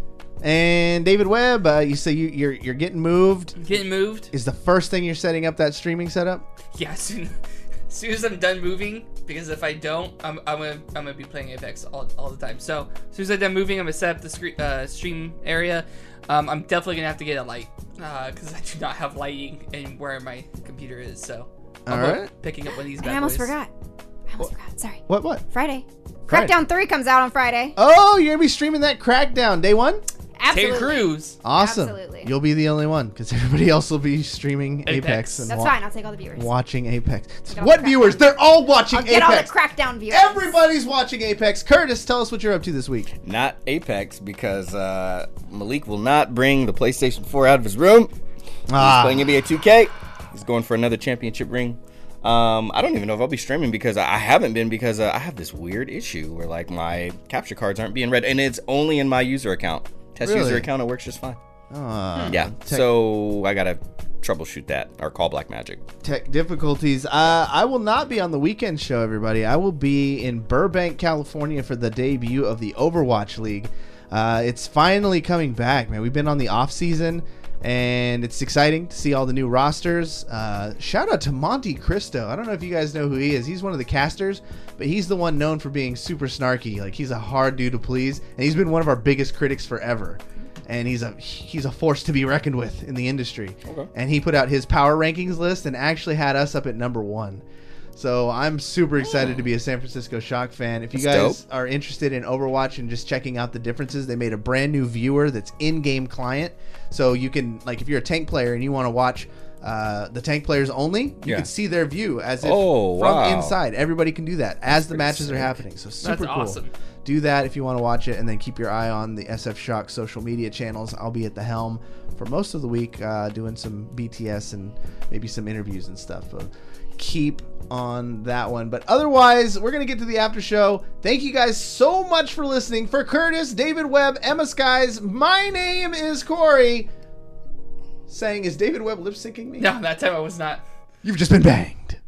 B: And David Webb, uh, you say you, you're you're getting moved.
C: Getting moved.
B: Is the first thing you're setting up that streaming setup?
C: Yeah, as soon, as as soon as I'm done moving, because if I don't, I'm, I'm gonna I'm gonna be playing Apex all, all the time. So as soon as I'm done moving, I'm gonna set up the screen, uh, stream area. Um, I'm definitely gonna have to get a light because uh, I do not have lighting in where my computer is. So
B: All
C: I'm
B: right.
C: picking up one of these. Bad
D: I almost
C: boys.
D: forgot. I almost forgot. Sorry.
B: What? What?
D: Friday.
B: Friday.
D: Crackdown three comes out on Friday.
B: Oh, you're gonna be streaming that Crackdown day one.
C: Ted
D: Absolutely.
C: Cruz.
B: Awesome.
D: Absolutely.
B: You'll be the only one because everybody else will be streaming Apex,
C: Apex.
B: and
D: That's
B: wa-
D: fine. I'll take all the viewers.
B: watching Apex.
D: Get all
B: What
D: the
B: viewers?
D: Crackdown.
B: They're all watching
D: I'll get all the
B: Apex.
D: Crackdown viewers.
B: Everybody's watching Apex. Curtis, tell us what you're up to this week.
E: Not Apex because uh, Malik will not bring the PlayStation four out of his room. He's
B: Ah.
E: playing N B A two K. He's going for another championship ring. Um, I don't even know if I'll be streaming because I haven't been because uh, I have this weird issue where like my capture cards aren't being read and it's only in my user account. Test
B: Really?
E: user account, it works just fine.
B: Ah,
E: Yeah,
B: tech,
E: so I gotta troubleshoot that or call Black Magic.
B: tech difficulties. Uh, I will not be on the weekend show, everybody. I will be in Burbank, California for the debut of the Overwatch League. Uh, it's finally coming back, man. We've been on the off season, and it's exciting to see all the new rosters. Uh, shout out to Monte Cristo. I don't know if you guys know who he is. He's one of the casters, but he's the one known for being super snarky. Like, he's a hard dude to please, and he's been one of our biggest critics forever. And he's a he's a force to be reckoned with in the industry.
E: Okay.
B: And he put out his power rankings list and actually had us up at number one. So I'm super excited to be a San Francisco Shock fan. If you
E: That's
B: guys
E: dope.
B: are interested in Overwatch and just checking out the differences, they made a brand new viewer that's in-game client. So you can, like, if you're a tank player and you want to watch uh, the tank players only, you
E: Yeah.
B: can see their view as if
E: Oh,
B: from
E: wow.
B: inside. Everybody can do that as the
E: pretty
B: matches are
E: sick.
B: happening. So super cool.
C: awesome.
B: Do that if you want to watch it, and then keep your eye on the S F Shock social media channels. I'll be at the helm for most of the week uh, doing some B T S and maybe some interviews and stuff. So keep on that one. But otherwise, we're going to get to the after show. Thank you guys so much for listening. For Curtis, David Webb, Emma Skies, my name is Corey. Saying, is David Webb lip syncing me?
C: No, that time I was not.
B: You've just been banged.